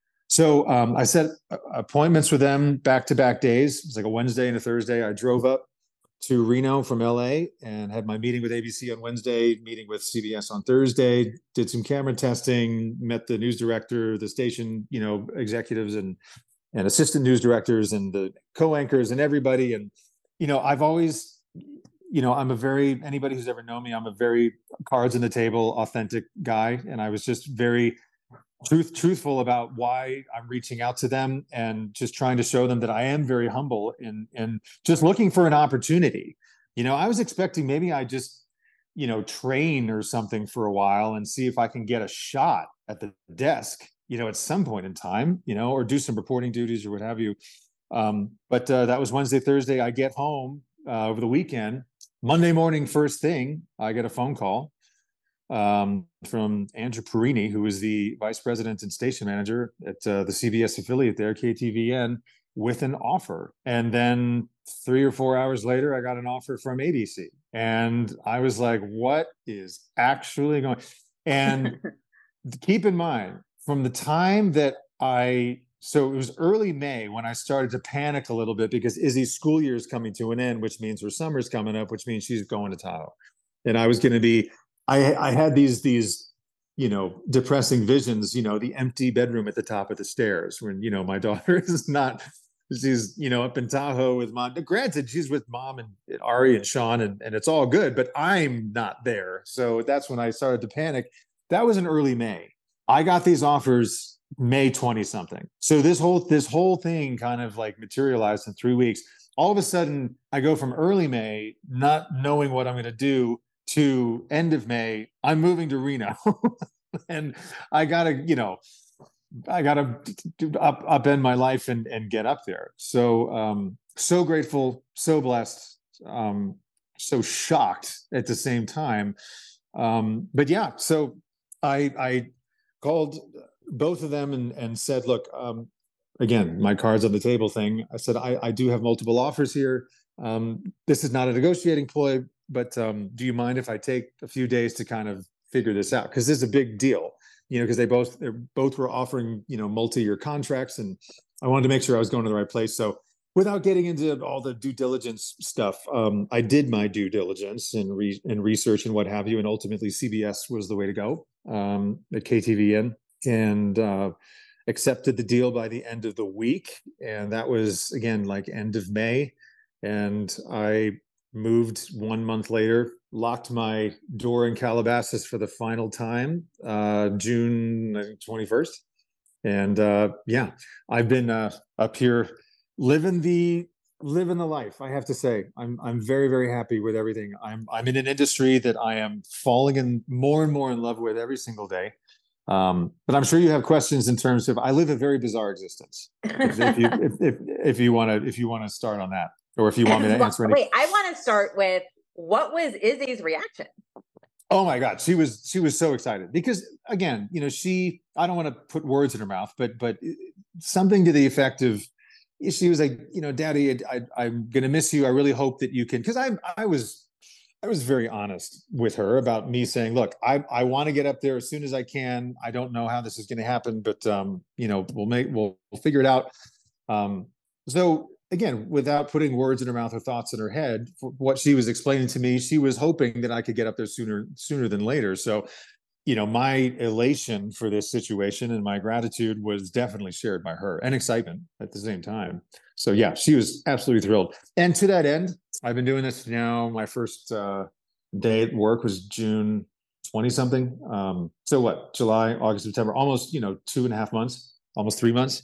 Speaker 8: So um, I set appointments with them back-to-back days. It was like a Wednesday and a Thursday. I drove up to Reno from L A and had my meeting with A B C on Wednesday, meeting with C B S on Thursday, did some camera testing, met the news director, the station, you know, executives and, and assistant news directors and the co-anchors and everybody. And, you know, I've always, you know, I'm a very, anybody who's ever known me, I'm a very cards on the table, authentic guy. And I was just very truth truthful about why I'm reaching out to them and just trying to show them that I am very humble and and just looking for an opportunity. You know, I was expecting maybe I just, you know, train or something for a while and see if I can get a shot at the desk, you know, at some point in time, you know, or do some reporting duties or what have you. Um, but uh, that was Wednesday, Thursday. I get home uh, over the weekend. Monday morning, first thing, I get a phone call um, from Andrew Perini, who is the vice president and station manager at uh, the C B S affiliate there, K T V N, with an offer. And then three or four hours later, I got an offer from A B C. And I was like, what is actually going on? And keep in mind, from the time that I, so it was early May when I started to panic a little bit because Izzy's school year is coming to an end, which means her summer's coming up, which means she's going to Tahoe. And I was going to be, I, I had these, these, you know, depressing visions, you know, the empty bedroom at the top of the stairs when, you know, my daughter is not, she's, you know, up in Tahoe with mom. Granted, she's with mom and Ari and Sean and, and it's all good, but I'm not there. So that's when I started to panic. That was in early May. I got these offers May twenty something. So this whole, this whole thing kind of like materialized in three weeks. All of a sudden I go from early May, not knowing what I'm going to do, to end of May, I'm moving to Reno and I gotta, you know, I gotta up upend my life and, and get up there. So, um, so grateful, so blessed, um, so shocked at the same time. Um, but yeah, so I, I called both of them and, and said, look, um, again, my cards on the table thing. I said, I, I do have multiple offers here. Um, this is not a negotiating ploy, but um, do you mind if I take a few days to kind of figure this out? Because this is a big deal, you know, because they both they both were offering, you know, multi-year contracts, and I wanted to make sure I was going to the right place. So without getting into all the due diligence stuff, um, I did my due diligence and re- and research and what have you, and ultimately C B S was the way to go um, at K T V N. and uh, accepted the deal by the end of the week. And that was, again, like end of May. And I moved one month later, locked my door in Calabasas for the final time, uh, June, I think, twenty-first. And uh, yeah, I've been uh, up here living the living the life. I have to say, I'm I'm very very happy with everything. I'm I'm in an industry that I am falling in more and more in love with every single day. Um, but I'm sure you have questions in terms of I live a very bizarre existence. If, if you if if, if you want to if you want to start on that, or if you want me to answer any.
Speaker 9: Wait, I want to start with what was Izzy's reaction?
Speaker 8: Oh my God, she was she was so excited because, again, you know, she, I don't want to put words in her mouth, but but something to the effect of, she was like, you know, Daddy, I, I'm gonna miss you. I really hope that you can, because I I was I was very honest with her about me saying, look, I I want to get up there as soon as I can. I don't know how this is going to happen, but um, you know, we'll make we'll, we'll figure it out. Um, so. Again, without putting words in her mouth or thoughts in her head, what she was explaining to me, she was hoping that I could get up there sooner, sooner than later. So, you know, my elation for this situation and my gratitude was definitely shared by her, and excitement at the same time. So yeah, she was absolutely thrilled. And to that end, I've been doing this now. My first uh, day at work was June twenty something. Um, so what, July, August, September, almost, you know, two and a half months, almost three months.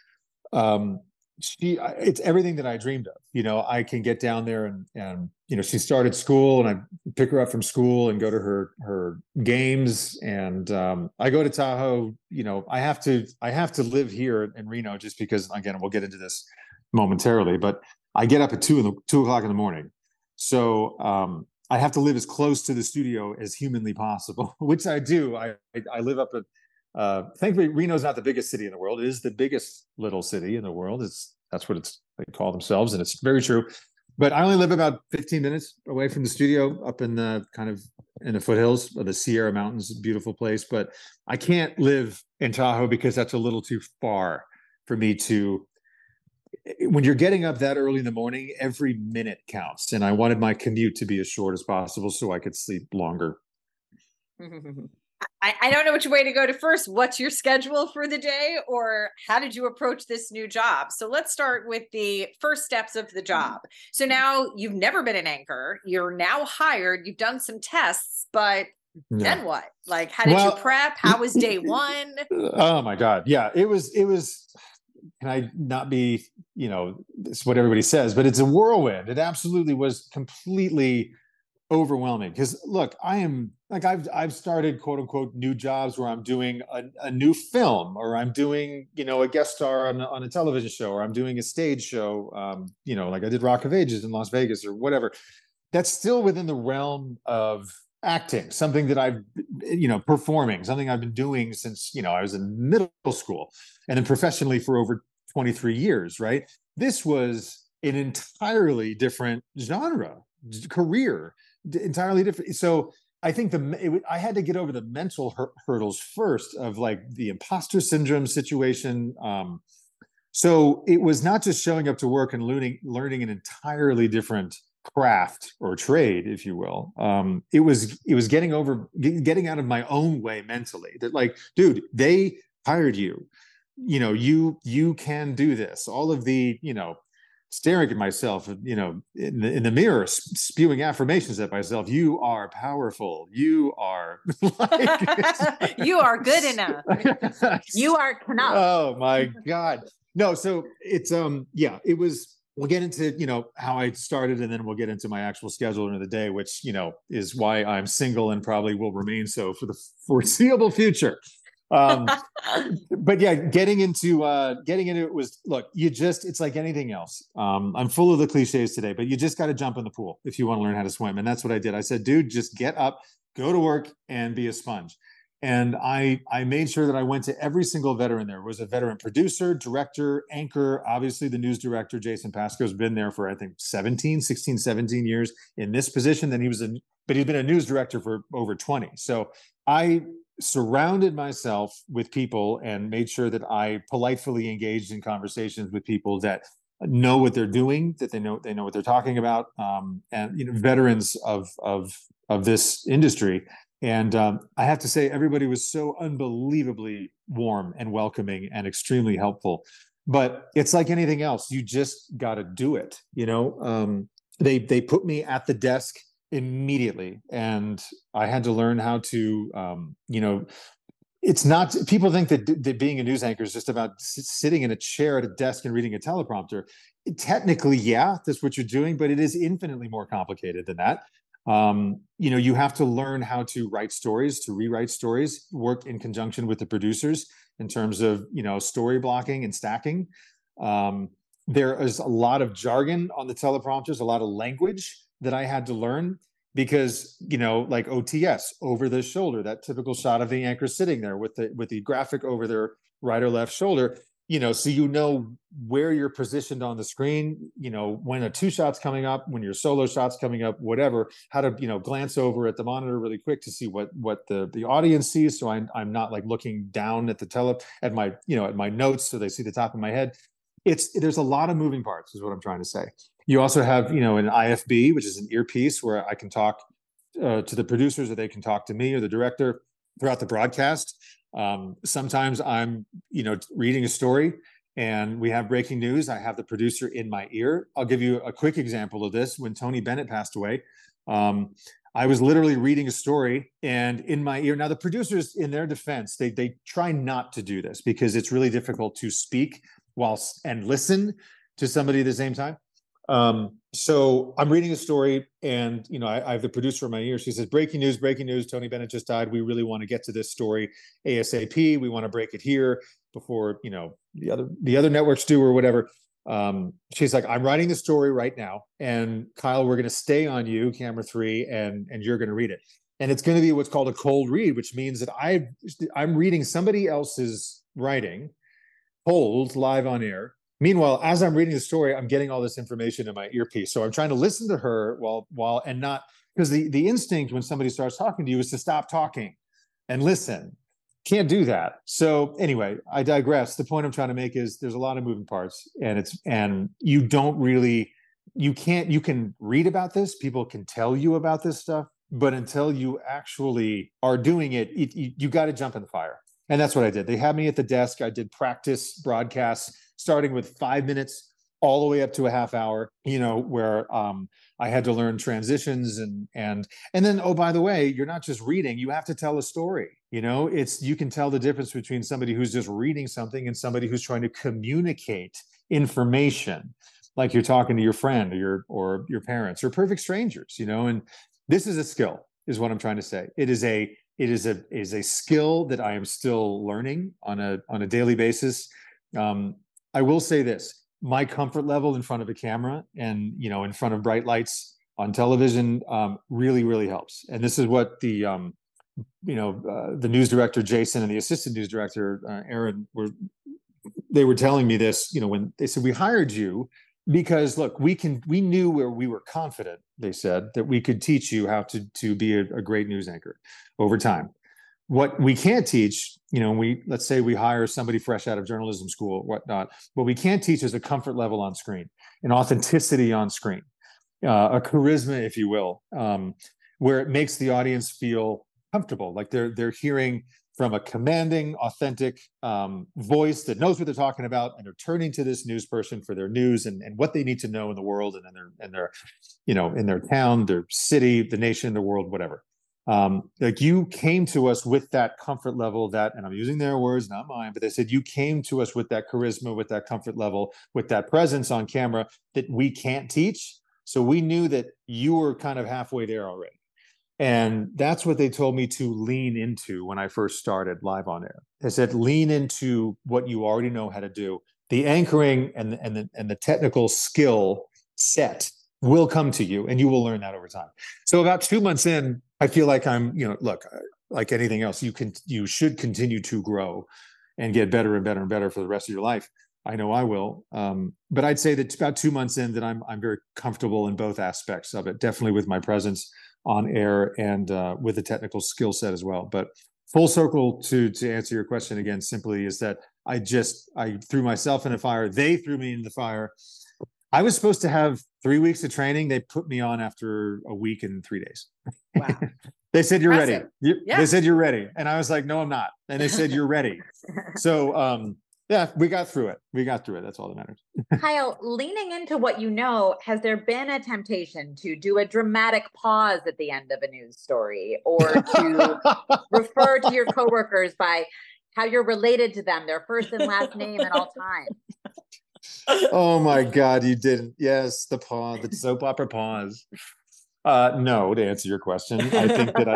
Speaker 8: Um, She, it's everything that I dreamed of. You know, I can get down there and, and, you know, she started school and I pick her up from school and go to her, her games. And um, I go to Tahoe, you know, I have to, I have to live here in Reno just because, again, we'll get into this momentarily, but I get up at two in the two o'clock in the morning. So um, I have to live as close to the studio as humanly possible, which I do. I, I, I live up at, Uh, thankfully, Reno's not the biggest city in the world. It is the biggest little city in the world. It's that's what it's they call themselves, and it's very true. But I only live about fifteen minutes away from the studio, up in the kind of in the foothills of the Sierra Mountains. Beautiful place, but I can't live in Tahoe because that's a little too far for me to. When you're getting up that early in the morning, every minute counts, and I wanted my commute to be as short as possible so I could sleep longer.
Speaker 10: I, I don't know which way to go to first. What's your schedule for the day, or how did you approach this new job? So let's start with the first steps of the job. So now you've never been an anchor. You're now hired. You've done some tests, but yeah. Then what? Like, how did well, you prep? How was day one?
Speaker 8: Oh my God. Yeah, it was, it was, can I not be, you know, it's what everybody says, but it's a whirlwind. It absolutely was completely overwhelming because look, I am like I've I've started quote unquote new jobs where I'm doing a, a new film, or I'm doing, you know, a guest star on, on a television show, or I'm doing a stage show, um, you know, like I did Rock of Ages in Las Vegas or whatever. That's still within the realm of acting, something that I've, you know, performing, something I've been doing since, you know, I was in middle school, and then professionally for over twenty-three years, right? This was an entirely different genre, career. Entirely different. So I think the it, I had to get over the mental hur- hurdles first of like the imposter syndrome situation. Um, so it was not just showing up to work and learning learning an entirely different craft or trade, if you will. Um, it was it was getting over getting out of my own way mentally. That like, dude, they hired you. You know, you you can do this. All of the, you know. Staring at myself, you know, in the, in the mirror, spewing affirmations at myself. You are powerful. You are like,
Speaker 10: you are good enough.
Speaker 9: You are enough.
Speaker 8: Oh my God. No. So it's, um, yeah, it was, we'll get into, you know, how I started, and then we'll get into my actual schedule of the day, which, you know, is why I'm single and probably will remain so for the foreseeable future. um but yeah, getting into uh getting into it was, look, you just, it's like anything else. um I'm full of the cliches today, but you just got to jump in the pool if you want to learn how to swim. And that's what I did. I said, dude, just get up, go to work, and be a sponge. And I I made sure that I went to every single veteran. There was a veteran producer, director, anchor. Obviously the news director, Jason Pascoe, has been there for I think seventeen, sixteen, seventeen years in this position. Then he was a but he'd been a news director for over twenty. So I surrounded myself with people and made sure that I politely engaged in conversations with people that know what they're doing, that they know they know what they're talking about, um, and you know, veterans of of of this industry. And um, I have to say, everybody was so unbelievably warm and welcoming and extremely helpful. But it's like anything else. You just got to do it. You know, um, they they put me at the desk immediately, and I had to learn how to, um, you know, it's not, people think that, that being a news anchor is just about s- sitting in a chair at a desk and reading a teleprompter. Technically, yeah, that's what you're doing, but it is infinitely more complicated than that. Um, you know, you have to learn how to write stories, to rewrite stories, work in conjunction with the producers in terms of, you know, story blocking and stacking. Um, there is a lot of jargon on the teleprompters, a lot of language that I had to learn because, you know, like O T S, over the shoulder, that typical shot of the anchor sitting there with the with the graphic over their right or left shoulder, you know, so you know where you're positioned on the screen, you know, when a two shot's coming up, when your solo shot's coming up, whatever, how to, you know, glance over at the monitor really quick to see what what the the audience sees. So I'm I'm not like looking down at the tele at my, you know, at my notes so they see the top of my head. It's there's a lot of moving parts is what I'm trying to say. You also have, you know, an I F B, which is an earpiece where I can talk uh, to the producers or they can talk to me or the director throughout the broadcast. Um, sometimes I'm, you know, reading a story and we have breaking news. I have the producer in my ear. I'll give you a quick example of this. When Tony Bennett passed away, um, I was literally reading a story and in my ear. Now, the producers, in their defense, they they try not to do this because it's really difficult to speak whilst and listen to somebody at the same time. Um, so I'm reading a story and, you know, I, I have the producer in my ear. She says, breaking news, breaking news. Tony Bennett just died. We really want to get to this story ASAP. We want to break it here before, you know, the other, the other networks do or whatever. Um, she's like, I'm writing the story right now. And Kyle, we're going to stay on you, camera three, and, and you're going to read it. And it's going to be what's called a cold read, which means that I, I'm reading somebody else's writing, cold, live on air. Meanwhile, as I'm reading the story, I'm getting all this information in my earpiece. So I'm trying to listen to her while, while, and not, because the, the instinct when somebody starts talking to you is to stop talking and listen. Can't do that. So anyway, I digress. The point I'm trying to make is there's a lot of moving parts and it's, and you don't really, you can't, you can read about this. People can tell you about this stuff, but until you actually are doing it, it you, you got to jump in the fire. And that's what I did. They had me at the desk. I did practice broadcasts, starting with five minutes all the way up to a half hour, you know, where um, I had to learn transitions and, and, and then, oh, by the way, you're not just reading, you have to tell a story. You know, it's, you can tell the difference between somebody who's just reading something and somebody who's trying to communicate information, like you're talking to your friend or your, or your parents or perfect strangers, you know, and this is a skill is what I'm trying to say. It is a, it is a, is a skill that I am still learning on a, on a daily basis. Um, I will say this, my comfort level in front of a camera and, you know, in front of bright lights on television um, really, really helps. And this is what the, um, you know, uh, the news director, Jason, and the assistant news director, uh, Aaron, were, they were telling me this, you know, when they said, we hired you because look, we can, we knew where we were confident, they said, that we could teach you how to, to be a, a great news anchor over time. What we can't teach, you know, we, let's say we hire somebody fresh out of journalism school or whatnot, what we can't teach is a comfort level on screen, an authenticity on screen, uh, a charisma, if you will, um, where it makes the audience feel comfortable, like they're they're hearing from a commanding, authentic um, voice that knows what they're talking about, and they're turning to this news person for their news and, and what they need to know in the world and in their in their, you know, in their town, their city, the nation, the world, whatever. Um, like you came to us with that comfort level, that, and I'm using their words, not mine, but they said you came to us with that charisma, with that comfort level, with that presence on camera that we can't teach. So we knew that you were kind of halfway there already. And that's what they told me to lean into when I first started live on air. They said, lean into what you already know how to do. The anchoring and, and, the, and the technical skill set will come to you and you will learn that over time. So about two months in, I feel like I'm, you know, look, like anything else, you can, you should continue to grow and get better and better and better for the rest of your life. I know I will. Um, but I'd say that about two months in that I'm, I'm very comfortable in both aspects of it, definitely with my presence on air and uh, with the technical skill set as well. But full circle to, to answer your question again, simply is that I just, I threw myself in the fire. They threw me in the fire. I was supposed to have three weeks of training. They put me on after a week and three days.
Speaker 10: Wow.
Speaker 8: They said, you're
Speaker 10: Impressive.
Speaker 8: ready. You,
Speaker 10: Yeah.
Speaker 8: They said, you're ready. And I was like, no, I'm not. And they said, you're ready. So, um, yeah, we got through it. We got through it. That's all that matters.
Speaker 9: Kyle, leaning into what you know, has there been a temptation to do a dramatic pause at the end of a news story, or to refer to your coworkers by how you're related to them, their first and last name at all times?
Speaker 8: Oh my God, you didn't. Yes, the pause, the soap opera pause. Uh, no, to answer your question, I think that I,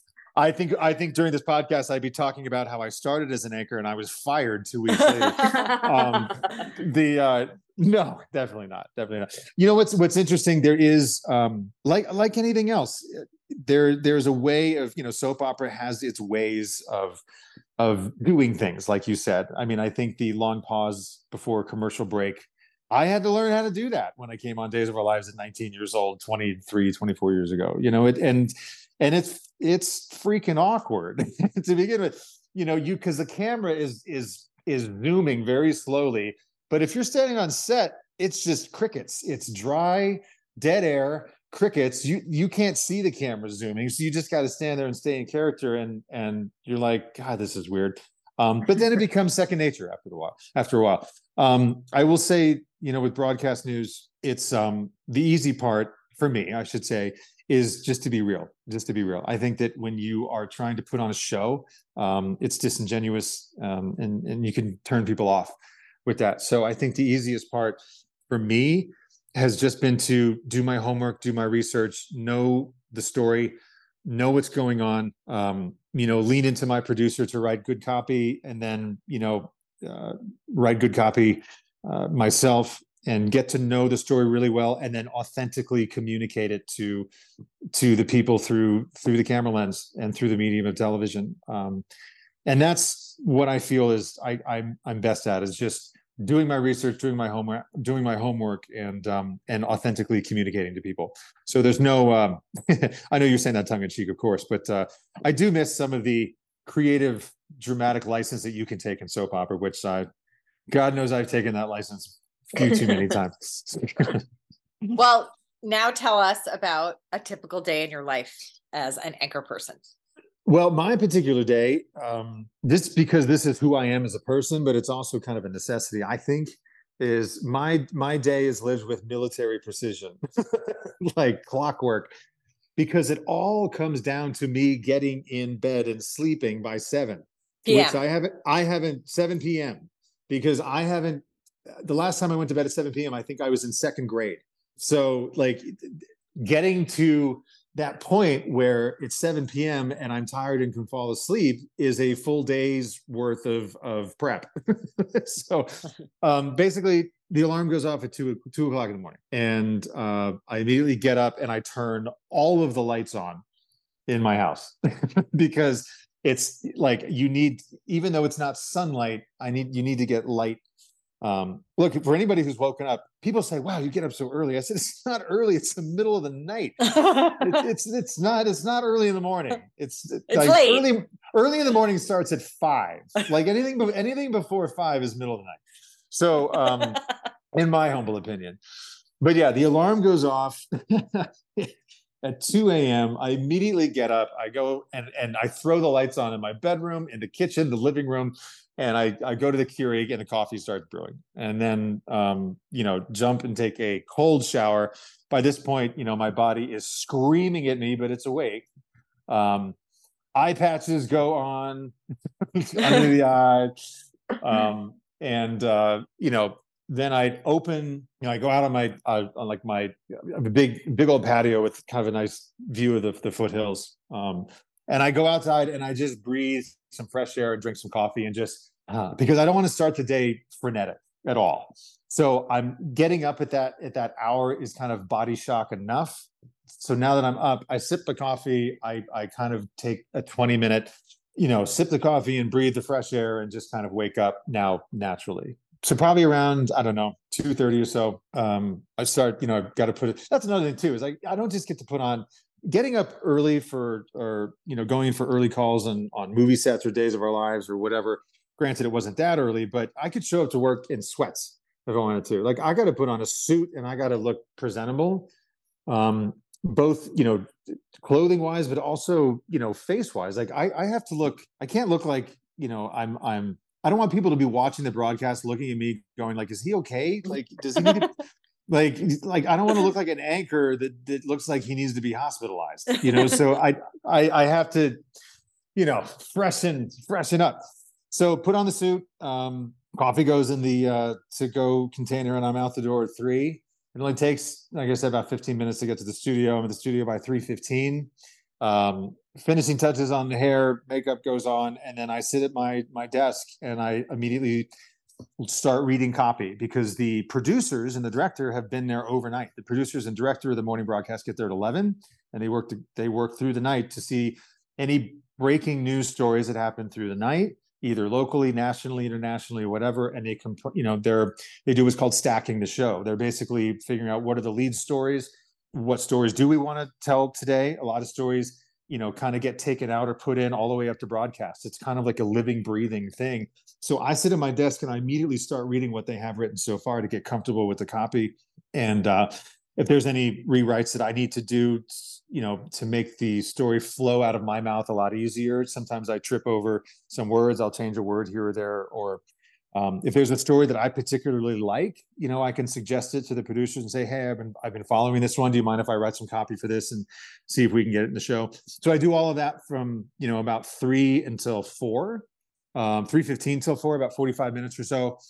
Speaker 8: I think I think during this podcast I'd be talking about how I started as an anchor and I was fired two weeks later. um, the uh, no, definitely not, definitely not. You know what's what's interesting? There is um, like like anything else, there there's a way of, you know, soap opera has its ways of of doing things, like you said. I mean, I think the long pause before commercial break, I had to learn how to do that when I came on Days of Our Lives at nineteen years old, twenty-three, twenty-four years ago, you know, it, and, and it's, it's freaking awkward to begin with, you know, you, cause the camera is, is, is zooming very slowly, but if you're standing on set, it's just crickets. It's dry, dead air, crickets. You, you can't see the camera zooming. So you just got to stand there and stay in character. And, and you're like, God, this is weird. Um, but then it becomes second nature after a while, after a while. Um, I will say, you know, with broadcast news, it's um, the easy part for me, I should say, is just to be real, just to be real. I think that when you are trying to put on a show, um, it's disingenuous, um, and, and you can turn people off with that. So I think the easiest part for me has just been to do my homework, do my research, know the story, know what's going on, um, you know, lean into my producer to write good copy, and then, you know, uh, write good copy uh, myself, and get to know the story really well, and then authentically communicate it to to the people through through the camera lens and through the medium of television. Um, and that's what I feel is I, I'm I'm best at, is just doing my research, doing my homework, doing my homework, and um, and authentically communicating to people. So there's no, um, I know you're saying that tongue in cheek, of course, but uh, I do miss some of the creative, dramatic license that you can take in soap opera, which I, God knows I've taken that license a few too many times.
Speaker 10: Well, now tell us about a typical day in your life as an anchor person.
Speaker 8: Well, my particular day, um, this because this is who I am as a person, but it's also kind of a necessity, I think, is my my day is lived with military precision, like clockwork, because it all comes down to me getting in bed and sleeping by seven,
Speaker 10: P M
Speaker 8: which I haven't, I haven't, seven P M, because I haven't, the last time I went to bed at seven P M, I think I was in second grade. So like getting to that point where it's seven P M and I'm tired and can fall asleep is a full day's worth of, of prep. So um, basically the alarm goes off at two, two o'clock in the morning, and uh, I immediately get up and I turn all of the lights on in my house because it's like, you need, even though it's not sunlight, I need, you need to get light. Um, look, for anybody who's woken up, people say, wow, you get up so early. I said, it's not early. It's the middle of the night. it, it's, it's not, it's not early in the morning. It's,
Speaker 10: it's
Speaker 8: like
Speaker 10: late.
Speaker 8: early, early in the morning starts at five. Like anything, anything before five is middle of the night. So, um, in my humble opinion, but yeah, the alarm goes off at two A M I immediately get up, I go and, and I throw the lights on in my bedroom, in the kitchen, the living room. And I, I go to the Keurig and the coffee starts brewing, and then, um, you know, jump and take a cold shower. By this point, you know, my body is screaming at me, but it's awake. Um, eye patches go on under the eye. Um, and, uh, you know, then I open, you know, I go out on my, uh, on like my a big, big old patio with kind of a nice view of the, the foothills. Um, and I go outside and I just breathe some fresh air and drink some coffee, and just uh, because I don't want to start the day frenetic at all. So I'm getting up at that at that hour is kind of body shock enough. So now that I'm up, I sip the coffee. I I kind of take a twenty minute, you know, sip the coffee and breathe the fresh air and just kind of wake up now naturally. So probably around, I don't know, two thirty or so, um, I start, you know, I've got to put it. That's another thing too, is like, I don't just get to put on. Getting up early for, or, you know, going for early calls on, on movie sets or Days of Our Lives or whatever. Granted, it wasn't that early, but I could show up to work in sweats if I wanted to. Like I got to put on a suit and I got to look presentable, um, both, you know, clothing wise, but also, you know, face wise. Like I, I have to look, I can't look like, you know, I'm, I'm, I don't want people to be watching the broadcast, looking at me going like, is he okay? Like, does he need to, like, like, I don't want to look like an anchor that, that looks like he needs to be hospitalized, you know? So I, I, I have to, you know, freshen, freshen up. So put on the suit, um, coffee goes in the uh, to-go container and I'm out the door at three. It only takes, like I said, about fifteen minutes to get to the studio. I'm at the studio by three fifteen. Um, finishing touches on the hair, makeup goes on, and then I sit at my my desk and I immediately start reading copy because the producers and the director have been there overnight. The producers and director of the morning broadcast get there at eleven, and they work to, they work through the night to see any breaking news stories that happen through the night, either locally, nationally, internationally, or whatever. And they can, you know, they're, they do what's called stacking the show. They're basically figuring out what are the lead stories, what stories do we want to tell today? A lot of stories, you know, kind of get taken out or put in all the way up to broadcast. It's kind of like a living, breathing thing. So I sit at my desk and I immediately start reading what they have written so far to get comfortable with the copy. And uh, if there's any rewrites that I need to do, you know, to make the story flow out of my mouth a lot easier. Sometimes I trip over some words. I'll change a word here or there. Or um, if there's a story that I particularly like, you know, I can suggest it to the producers and say, hey, I've been, I've been following this one. Do you mind if I write some copy for this and see if we can get it in the show? So I do all of that from, you know, about three until four, um, three fifteen till four, about forty-five minutes or so.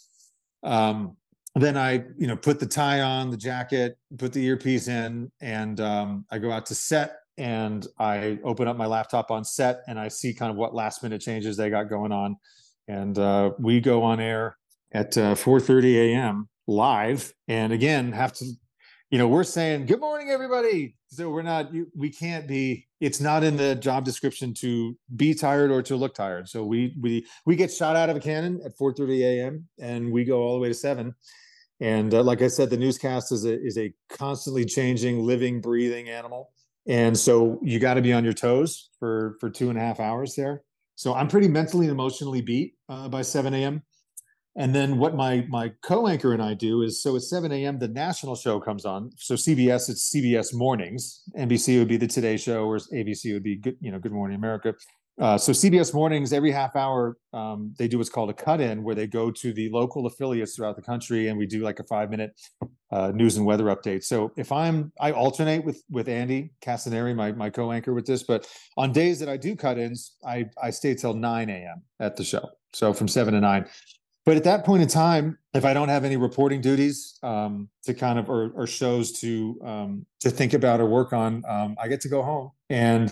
Speaker 8: Um, Then I, you know, put the tie on, the jacket, put the earpiece in, and um, I go out to set and I open up my laptop on set and I see kind of what last minute changes they got going on. And uh, we go on air at uh, four thirty a.m. live. And again, have to, you know, we're saying, good morning, everybody. So we're not, we can't be, it's not in the job description to be tired or to look tired. So we, we, we get shot out of a cannon at four thirty a.m. and we go all the way to seven. And uh, like I said, the newscast is a, is a constantly changing, living, breathing animal. And so you got to be on your toes for, for two and a half hours there. So I'm pretty mentally and emotionally beat uh, by seven a.m. And then what my my co-anchor and I do is, so at seven a.m., the national show comes on. So C B S, it's C B S Mornings. N B C would be the Today Show, or A B C would be, good, you know, Good Morning America. Uh, so C B S Mornings, every half hour, um, they do what's called a cut-in, where they go to the local affiliates throughout the country, and we do like a five-minute uh, news and weather update. So if I'm, I alternate with with Andy Castaneri, my my co-anchor with this, but on days that I do cut-ins, I I stay till nine a.m. at the show. So from seven to nine. But at that point in time, if I don't have any reporting duties um, to kind of, or, or shows to um, to think about or work on, um, I get to go home. And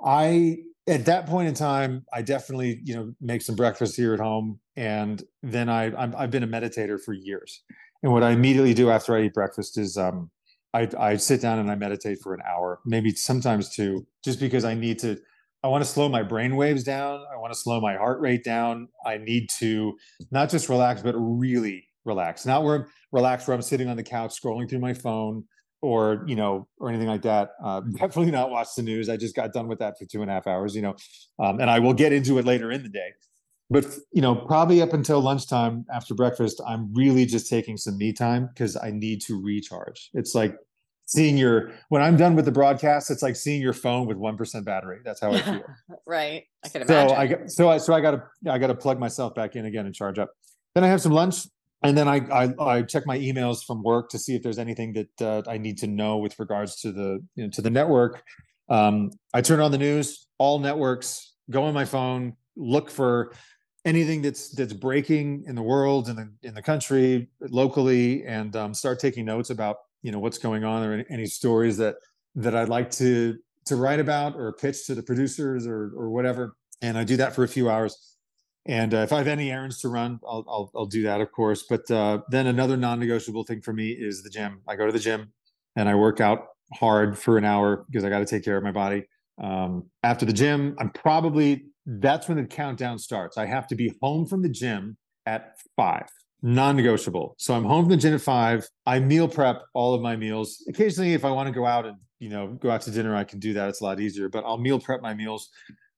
Speaker 8: I, at that point in time, I definitely, you know, make some breakfast here at home. And then I, I'm, I've been a meditator for years. And what I immediately do after I eat breakfast is um, I, I sit down and I meditate for an hour, maybe sometimes two, just because I need to, I want to slow my brain waves down. I want to slow my heart rate down. I need to not just relax, but really relax. Not where I'm relaxed, where I'm sitting on the couch scrolling through my phone or, you know, or anything like that. Uh, definitely not watch the news. I just got done with that for two and a half hours, you know, um, and I will get into it later in the day. But, you know, probably up until lunchtime after breakfast, I'm really just taking some me time because I need to recharge. It's like seeing your, when I'm done with the broadcast, it's like seeing your phone with one percent battery. That's how I feel.
Speaker 10: Right. I can imagine.
Speaker 8: So I got, so I, so I got to, I got to plug myself back in again and charge up. Then I have some lunch, and then I, I, I check my emails from work to see if there's anything that uh, I need to know with regards to the, you know, to the network. Um, I turn on the news, all networks, go on my phone, look for anything that's that's breaking in the world, in the in the country, locally, and um, start taking notes about, you know, what's going on, or any, any stories that that I'd like to to write about or pitch to the producers or or whatever. And I do that for a few hours. And uh, if I have any errands to run, I'll I'll, I'll do that, of course. But uh, then another non-negotiable thing for me is the gym. I go to the gym and I work out hard for an hour because I got to take care of my body. Um, after the gym, I'm probably, that's when the countdown starts. I have to be home from the gym at five, non-negotiable. So I'm home from the gym at five. I meal prep all of my meals. Occasionally, if I want to go out and, you know, go out to dinner, I can do that. It's a lot easier, but I'll meal prep my meals.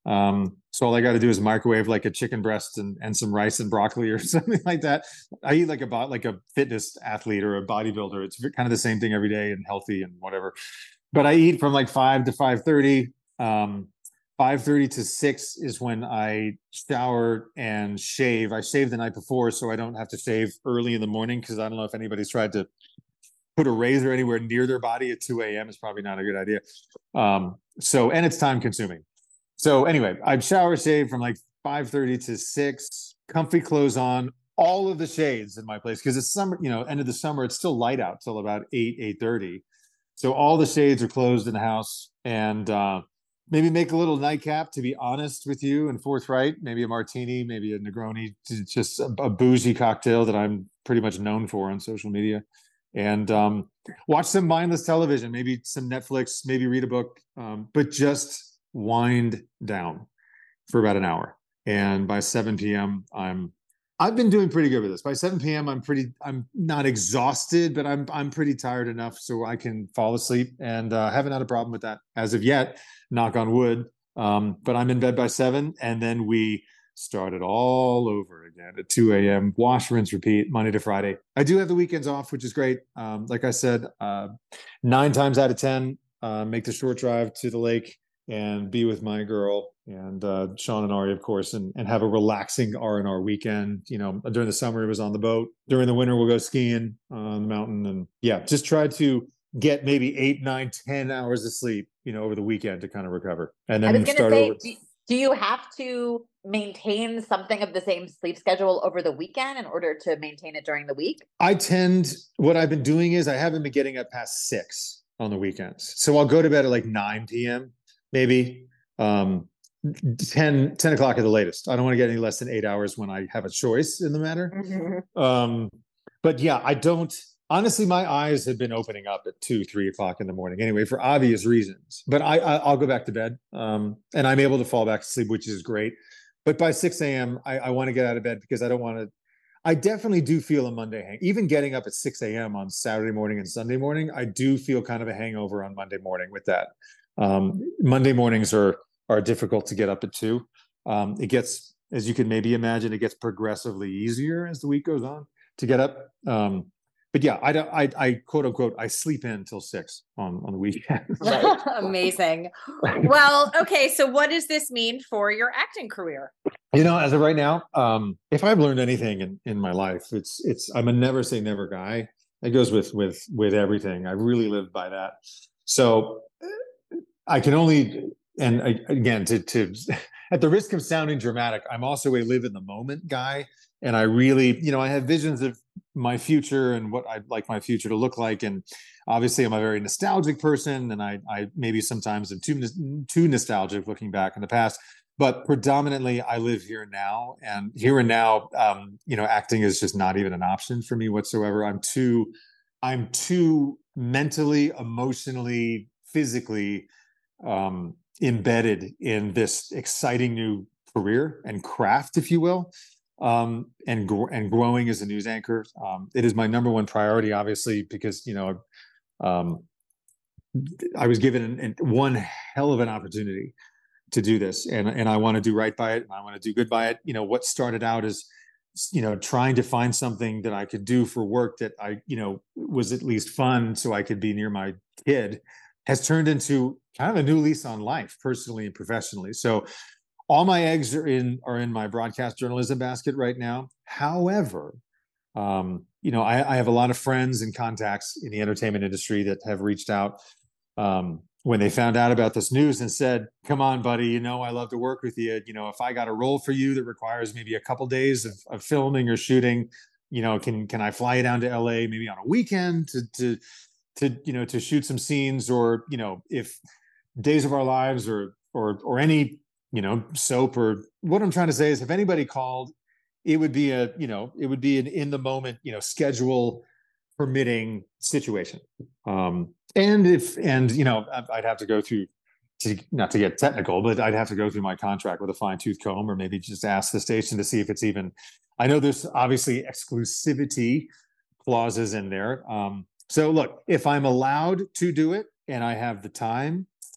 Speaker 8: Um, so all I got to do is microwave like a chicken breast and, and some rice and broccoli or something like that. I eat like a like a fitness athlete or a bodybuilder. It's kind of the same thing every day and healthy and whatever. But I eat from like five to five thirty. Um, five thirty to six is when I shower and shave. I shave the night before so I don't have to shave early in the morning, because I don't know if anybody's tried to put a razor anywhere near their body at two a.m. It's probably not a good idea. Um, so, and it's time consuming. So anyway, I'd shower, shave from like five thirty to six, comfy clothes on, all of the shades in my place, because it's summer, you know, end of the summer, it's still light out till about eight, eight thirty. So all the shades are closed in the house, and uh, maybe make a little nightcap, to be honest with you and forthright, maybe a martini, maybe a Negroni, just a, a bougie cocktail that I'm pretty much known for on social media. And um, watch some mindless television, maybe some Netflix, maybe read a book, um, but just wind down for about an hour. And by seven p.m., I'm I've been doing pretty good with this. By seven p.m., I'm pretty I'm not exhausted, but I'm I'm pretty tired enough so I can fall asleep, and uh, haven't had a problem with that as of yet. Knock on wood. Um, but I'm in bed by seven, and then we start it all over again at two a.m. Wash, rinse, repeat, Monday to Friday. I do have the weekends off, which is great. Um, like I said, uh, nine times out of ten, uh, make the short drive to the lake and be with my girl and uh, Sean and Ari, of course, and, and have a relaxing R and R weekend. You know, during the summer, it was on the boat. During the winter, we'll go skiing on the mountain. And yeah, just try to get maybe eight, nine, ten hours of sleep, you know, over the weekend to kind of recover. And then
Speaker 9: I was going
Speaker 8: start
Speaker 9: to say,
Speaker 8: over.
Speaker 9: Do, do you have to maintain something of the same sleep schedule over the weekend in order to maintain it during the week?
Speaker 8: I tend, what I've been doing is I haven't been getting up past six on the weekends. So I'll go to bed at like nine p.m. maybe um, ten, ten o'clock at the latest. I don't want to get any less than eight hours when I have a choice in the matter. Mm-hmm. Um, but yeah, I don't, honestly, my eyes have been opening up at two, three o'clock in the morning anyway, for obvious reasons, but I, I I'll go back to bed um, and I'm able to fall back to sleep, which is great. But by six a.m., I, I want to get out of bed because I don't want to, I definitely do feel a Monday hang. Even getting up at six a.m. on Saturday morning and Sunday morning, I do feel kind of a hangover on Monday morning with that. Um, Monday mornings are are difficult to get up at two. Um, it gets, as you can maybe imagine, it gets progressively easier as the week goes on to get up. Um, but yeah, I don't, I, I quote unquote, I sleep in until six on, on the weekend.
Speaker 10: Right. Amazing. Well, okay. So what does this mean for your acting career?
Speaker 8: You know, as of right now, um, if I've learned anything in, in my life, it's, it's, I'm a never say never guy. It goes with, with, with everything. I really lived by that. So I can only, and I, again, to, to, at the risk of sounding dramatic, I'm also a live in the moment guy. And I really, you know, I have visions of my future and what I'd like my future to look like. And obviously I'm a very nostalgic person, and I, I maybe sometimes am too, too nostalgic looking back in the past, but predominantly I live here and now, and here and now, um, you know, acting is just not even an option for me whatsoever. I'm too, I'm too mentally, emotionally, physically, um, embedded in this exciting new career and craft, if you will. Um, and gr- and growing as a news anchor. Um, it is my number one priority, obviously, because, you know, um, I was given an, an, one hell of an opportunity to do this, and and I want to do right by it, and I want to do good by it. You know, what started out as, you know, trying to find something that I could do for work that I, you know, was at least fun, so I could be near my kid, has turned into kind of a new lease on life, personally and professionally. So all my eggs are in are in my broadcast journalism basket right now. However, um, you know, I, I have a lot of friends and contacts in the entertainment industry that have reached out um, when they found out about this news and said, "Come on, buddy, you know, I love to work with you. You know, if I got a role for you that requires maybe a couple days of, of filming or shooting, you know, can can I fly you down to L A maybe on a weekend to to to you know to shoot some scenes, or you know, if Days of Our Lives or or or any you know, soap, or what I'm trying to say is if anybody called, it would be a, you know, it would be an in the moment, you know, schedule permitting situation. Um, and if, and, you know, I'd have to go through to, not to get technical, but I'd have to go through my contract with a fine tooth comb, or maybe just ask the station to see if it's even, I know there's obviously exclusivity clauses in there. Um, so look, if I'm allowed to do it and I have the time,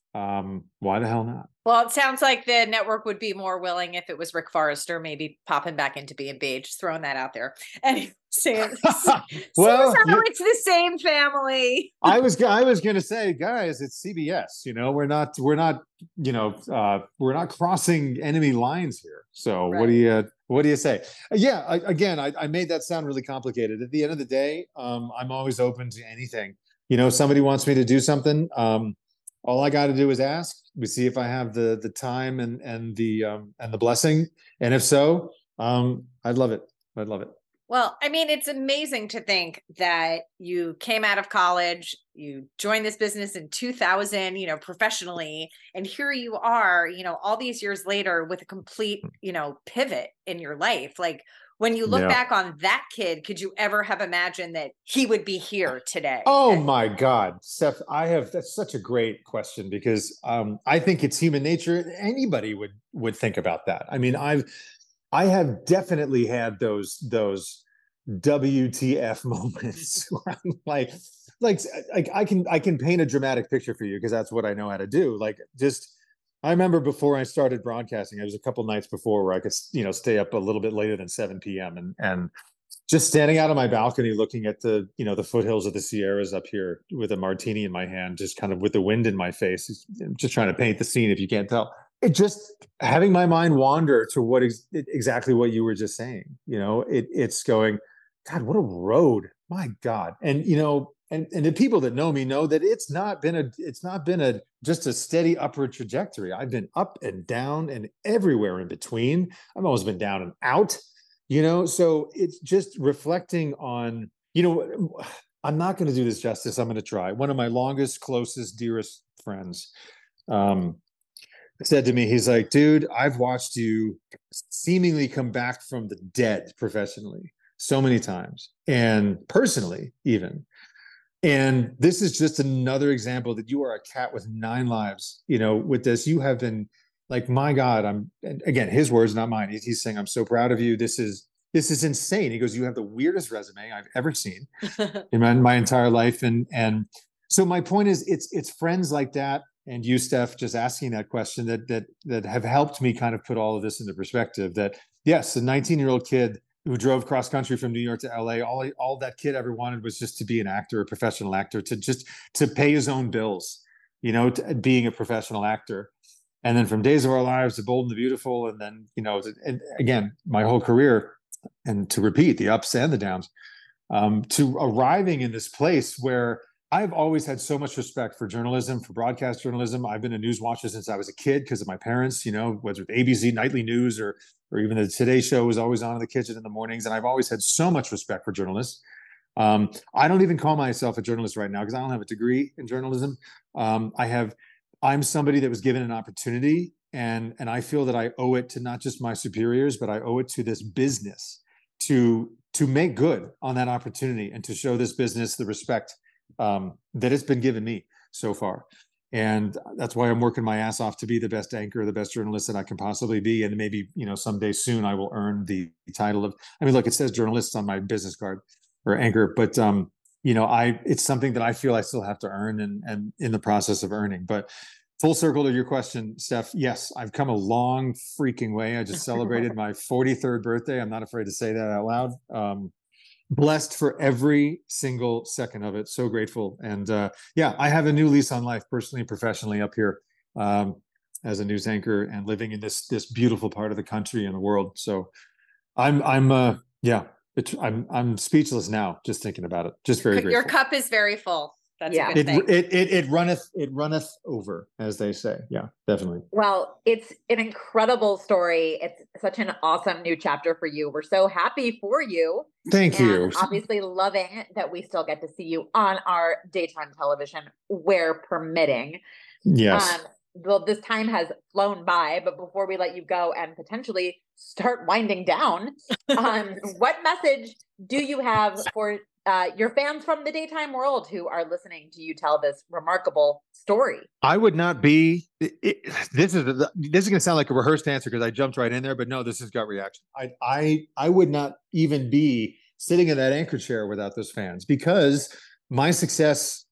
Speaker 8: um, why the hell not?
Speaker 10: Well, it sounds like the network would be more willing if it was Rick Forrester, maybe popping back into B and B. Just throwing that out there. Anyway, seeing,
Speaker 8: well,
Speaker 10: seeing how it's the same family.
Speaker 8: I was I was going to say, guys, it's C B S. You know, we're not we're not you know uh, we're not crossing enemy lines here. So right. what do you what do you say? Yeah, I, again, I, I made that sound really complicated. At the end of the day, um, I'm always open to anything. You know, somebody wants me to do something. Um, all I got to do is ask. We see if I have the the time and and the um, and the blessing, and if so, um, I'd love it. I'd love it.
Speaker 10: Well, I mean, it's amazing to think that you came out of college, you joined this business in two thousand, you know, professionally, and here you are, you know, all these years later with a complete, you know, pivot in your life. Like, when you look yeah. back on that kid, could you ever have imagined that he would be here today?
Speaker 8: Oh
Speaker 10: and-
Speaker 8: my God, Steph, I have, that's such a great question because um, I think it's human nature. Anybody would, would think about that. I mean, I've, I have definitely had those, those W T F moments where I'm like, like, like I can, I can paint a dramatic picture for you because that's what I know how to do. Like just, I remember before I started broadcasting, it was a couple nights before where I could, you know, stay up a little bit later than seven p.m. and and just standing out on my balcony, looking at the, you know, the foothills of the Sierras up here with a martini in my hand, just kind of with the wind in my face, just trying to paint the scene. If you can't tell, it just having my mind wander to what ex- exactly what you were just saying. You know, it it's going, God, what a road, my God, and you know. And and the people that know me know that it's not been a it's not been a just a steady upward trajectory. I've been up and down and everywhere in between. I've always been down and out, you know. So it's just reflecting on, you know, I'm not going to do this justice. I'm going to try. One of my longest, closest, dearest friends um, said to me, he's like, dude, I've watched you seemingly come back from the dead professionally so many times and personally even. And this is just another example that you are a cat with nine lives. You know, with this, you have been like, my God, I'm, and again, his words, not mine. He's, he's saying, I'm so proud of you. This is, this is insane. He goes, you have the weirdest resume I've ever seen in my, my entire life. And, and so my point is it's, it's friends like that. And you, Steph, just asking that question that, that, that have helped me kind of put all of this into perspective that yes, a nineteen year old kid who drove cross country from New York to L A, all, all that kid ever wanted was just to be an actor, a professional actor, to just to pay his own bills, you know, to, being a professional actor. And then from Days of Our Lives to Bold and the Beautiful, and then, you know, and again, my whole career, and to repeat, the ups and the downs, um, to arriving in this place where I've always had so much respect for journalism, for broadcast journalism. I've been a news watcher since I was a kid because of my parents, you know, whether it's A B C Nightly News or or even the Today Show was always on in the kitchen in the mornings. And I've always had so much respect for journalists. Um, I don't even call myself a journalist right now because I don't have a degree in journalism. Um, I have, I'm somebody that was given an opportunity, and, and I feel that I owe it to not just my superiors, but I owe it to this business to, to make good on that opportunity and to show this business the respect um, that it's been given me so far. And that's why I'm working my ass off to be the best anchor, the best journalist that I can possibly be. And maybe, you know, someday soon I will earn the title of, I mean, look, it says journalist on my business card or anchor, but, um, you know, I, it's something that I feel I still have to earn and, and in the process of earning. But full circle to your question, Steph, yes, I've come a long freaking way. I just celebrated my forty-third birthday. I'm not afraid to say that out loud. Um, blessed for every single second of it. So grateful. And uh, yeah, I have a new lease on life personally and professionally up here um, as a news anchor and living in this, this beautiful part of the country and the world. So I'm, I'm, uh, yeah, it, I'm, I'm speechless now, just thinking about it. Just very grateful.
Speaker 10: Your cup is very full. That's
Speaker 9: yeah.
Speaker 10: a good
Speaker 8: it,
Speaker 10: thing.
Speaker 8: It, it, it runneth, it runneth over, as they say. Yeah, definitely.
Speaker 9: Well, it's an incredible story. It's such an awesome new chapter for you. We're so happy for you.
Speaker 8: Thank
Speaker 9: and
Speaker 8: you.
Speaker 9: Obviously loving that we still get to see you on our daytime television where permitting.
Speaker 8: Yes.
Speaker 9: Um, well, this time has flown by, but before we let you go and potentially start winding down, um, what message do you have for Uh, your fans from the daytime world who are listening to you tell this remarkable story?
Speaker 8: I would not be. It, it, this is this is going to sound like a rehearsed answer because I jumped right in there, but no, this is gut reaction. I I I would not even be sitting in that anchor chair without those fans because my success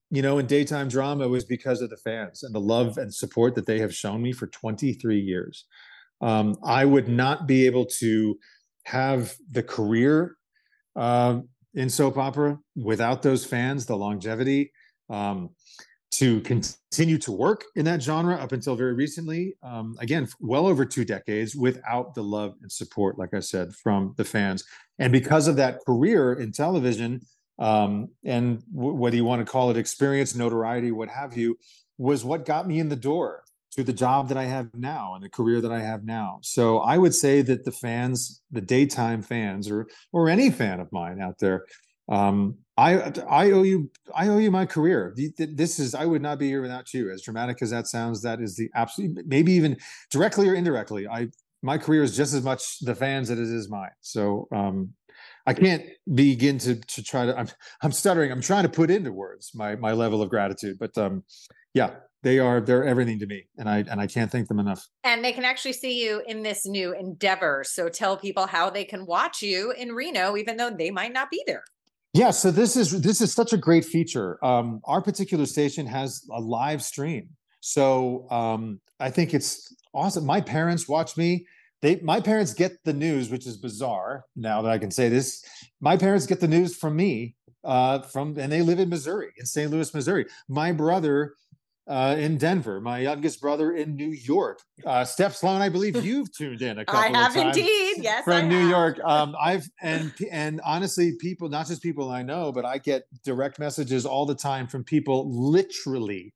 Speaker 8: you know, in daytime drama, it was because of the fans and the love and support that they have shown me for twenty-three years. Um, I would not be able to have the career uh, in soap opera without those fans, the longevity, um, to continue to work in that genre up until very recently. Um, again, well over two decades without the love and support, like I said, from the fans. And because of that career in television, um, and w- whether you want to call it experience, notoriety, what have you, was what got me in the door to the job that I have now and the career that I have now. So I would say that the fans, the daytime fans, or or any fan of mine out there, um, I I owe you I owe you my career. This is I would not be here without you. As dramatic as that sounds, that is the absolute, maybe even directly or indirectly. I my career is just as much the fans as it is mine. So um, I can't begin to to try to. I'm I'm stuttering. I'm trying to put into words my my level of gratitude. But um, yeah. They are, they're everything to me, and I and I can't thank them enough.
Speaker 10: And they can actually see you in this new endeavor. So tell people how they can watch you in Reno, even though they might not be there.
Speaker 8: Yeah, so this is this is such a great feature. Um, our particular station has a live stream, so um, I think it's awesome. My parents watch me. They, my parents get the news, which is bizarre now that I can say this. My parents get the news from me, uh, from, and they live in Missouri, in Saint Louis, Missouri. My brother. Uh, in Denver, my youngest brother in New York. Uh, Steph Sloan, I believe you've tuned in a couple
Speaker 10: I have
Speaker 8: of times
Speaker 10: indeed, yes,
Speaker 8: from
Speaker 10: I
Speaker 8: New
Speaker 10: have.
Speaker 8: York. Um, I've and and honestly, people, not just people I know, but I get direct messages all the time from people literally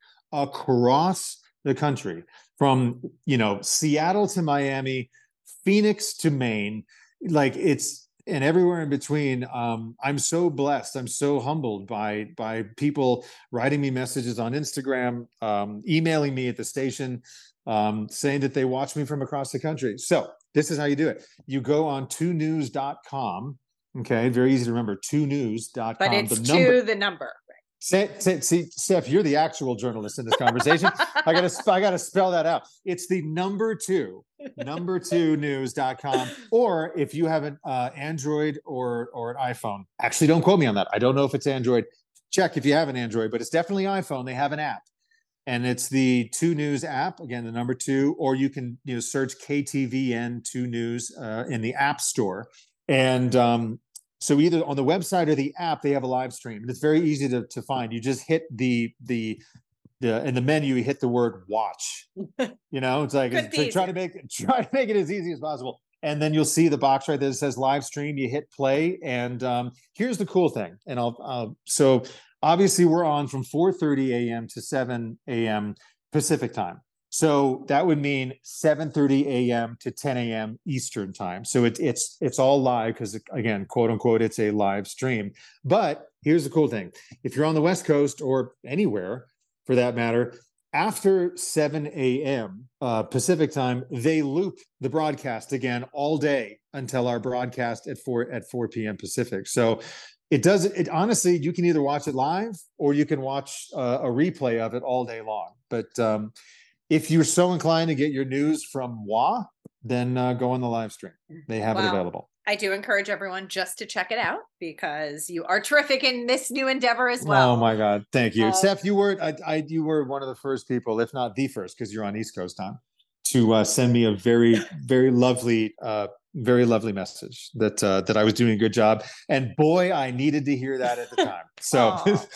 Speaker 8: across the country, from you know Seattle to Miami, Phoenix to Maine. Like it's. And everywhere in between. um, I'm so blessed. I'm so humbled by by people writing me messages on Instagram, um, emailing me at the station, um, saying that they watch me from across the country. So this is how you do it. You go on two news dot com. Okay, very easy to remember, two news dot com.
Speaker 10: But it's
Speaker 8: the
Speaker 10: two,
Speaker 8: number,
Speaker 10: the number.
Speaker 8: Say, say, see, Steph, you're the actual journalist in this conversation. I gotta, I gotta spell that out. It's the number two, number two news dot com. Or if you have an uh, Android or or an iPhone, actually, don't quote me on that. I don't know if it's Android. Check if you have an Android, but it's definitely iPhone. They have an app, and it's the Two News app. Again, the number two. Or you can you know search K T V N Two News uh, in the App Store, and um, so either on the website or the app, they have a live stream, and it's very easy to, to find. You just hit the the the in the menu, you hit the word "watch." You know, it's like it's, try, try to make try to make it as easy as possible, and then you'll see the box right there that says live stream. You hit play, and um, here's the cool thing. And I'll uh, so obviously we're on from four thirty a.m. to seven a.m. Pacific time. So that would mean seven thirty a.m. to ten a.m. Eastern time. So it, it's it's all live because, again, quote unquote, it's a live stream. But here's the cool thing. If you're on the West Coast or anywhere for that matter, after seven a.m. Uh, Pacific time, they loop the broadcast again all day until our broadcast at four at four p.m. Pacific. So it does it honestly, you can either watch it live or you can watch uh, a replay of it all day long. But um if you're so inclined to get your news from W A, then uh, go on the live stream. They have
Speaker 10: Wow.
Speaker 8: it available.
Speaker 10: I do encourage everyone just to check it out because you are terrific in this new endeavor as well.
Speaker 8: Oh my God. Thank you.
Speaker 10: Um,
Speaker 8: Steph, you were, I, I, you were one of the first people, if not the first, because you're on East Coast time, to uh, send me a very, very lovely, uh, very lovely message that, uh, that I was doing a good job. And boy, I needed to hear that at the time. So,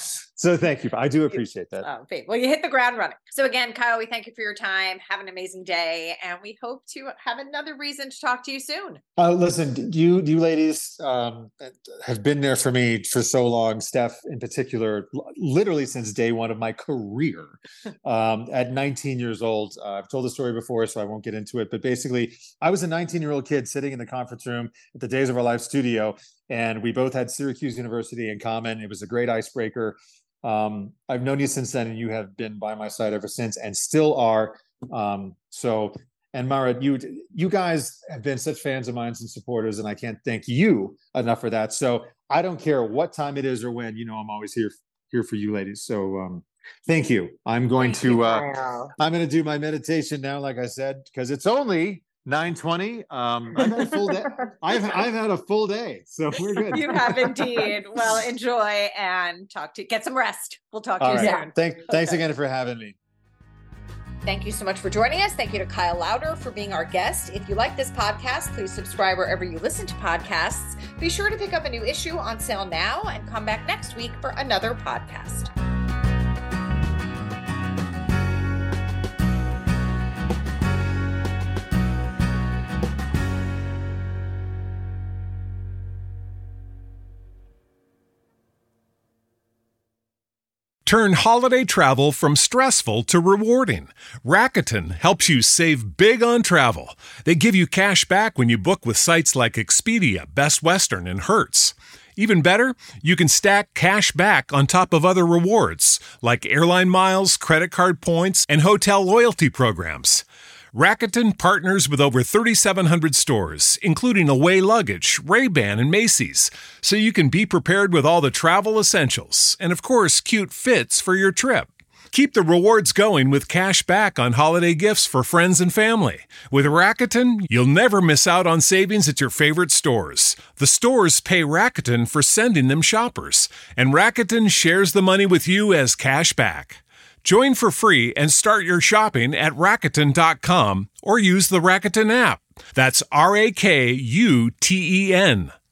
Speaker 8: so thank you. I do appreciate that.
Speaker 10: Oh, Faith. Well, you hit the ground running. So again, Kyle, we thank you for your time. Have an amazing day. And we hope to have another reason to talk to you soon.
Speaker 8: Uh, listen, you you ladies um, have been there for me for so long. Steph, in particular, l- literally since day one of my career. Um, at nineteen years old, uh, I've told the story before, so I won't get into it. But basically, I was a nineteen-year-old kid sitting in the conference room at the Days of Our Life studio, and we both had Syracuse University in common. It was a great icebreaker. Um, I've known you since then, and you have been by my side ever since, and still are. Um, so. And Mara, you you guys have been such fans of mine and supporters, and I can't thank you enough for that. So I don't care what time it is or when, you know, I'm always here here for you ladies. So um, thank you. I'm going
Speaker 9: Thank
Speaker 8: to
Speaker 9: you,
Speaker 8: uh,
Speaker 9: Kyle.
Speaker 8: I'm going to do my meditation now, like I said, because it's only nine twenty. Um, I've had a full day. I've I've had a full day, so we're good.
Speaker 10: You have indeed. Well, enjoy and talk to get some rest. We'll talk to
Speaker 8: All
Speaker 10: you
Speaker 8: right.
Speaker 10: soon.
Speaker 8: Thank, thanks
Speaker 10: Okay.
Speaker 8: again for having me.
Speaker 6: Thank you so much for joining us. Thank you to Kyle Lauder for being our guest. If you like this podcast, please subscribe wherever you listen to podcasts. Be sure to pick up a new issue on sale now and come back next week for another podcast.
Speaker 11: Turn holiday travel from stressful to rewarding. Rakuten helps you save big on travel. They give you cash back when you book with sites like Expedia, Best Western, and Hertz. Even better, you can stack cash back on top of other rewards like airline miles, credit card points, and hotel loyalty programs. Rakuten partners with over thirty-seven hundred stores, including Away Luggage, Ray-Ban, and Macy's, so you can be prepared with all the travel essentials and, of course, cute fits for your trip. Keep the rewards going with cash back on holiday gifts for friends and family. With Rakuten, you'll never miss out on savings at your favorite stores. The stores pay Rakuten for sending them shoppers, and Rakuten shares the money with you as cash back. Join for free and start your shopping at Rakuten dot com or use the Rakuten app. That's R A K U T E N.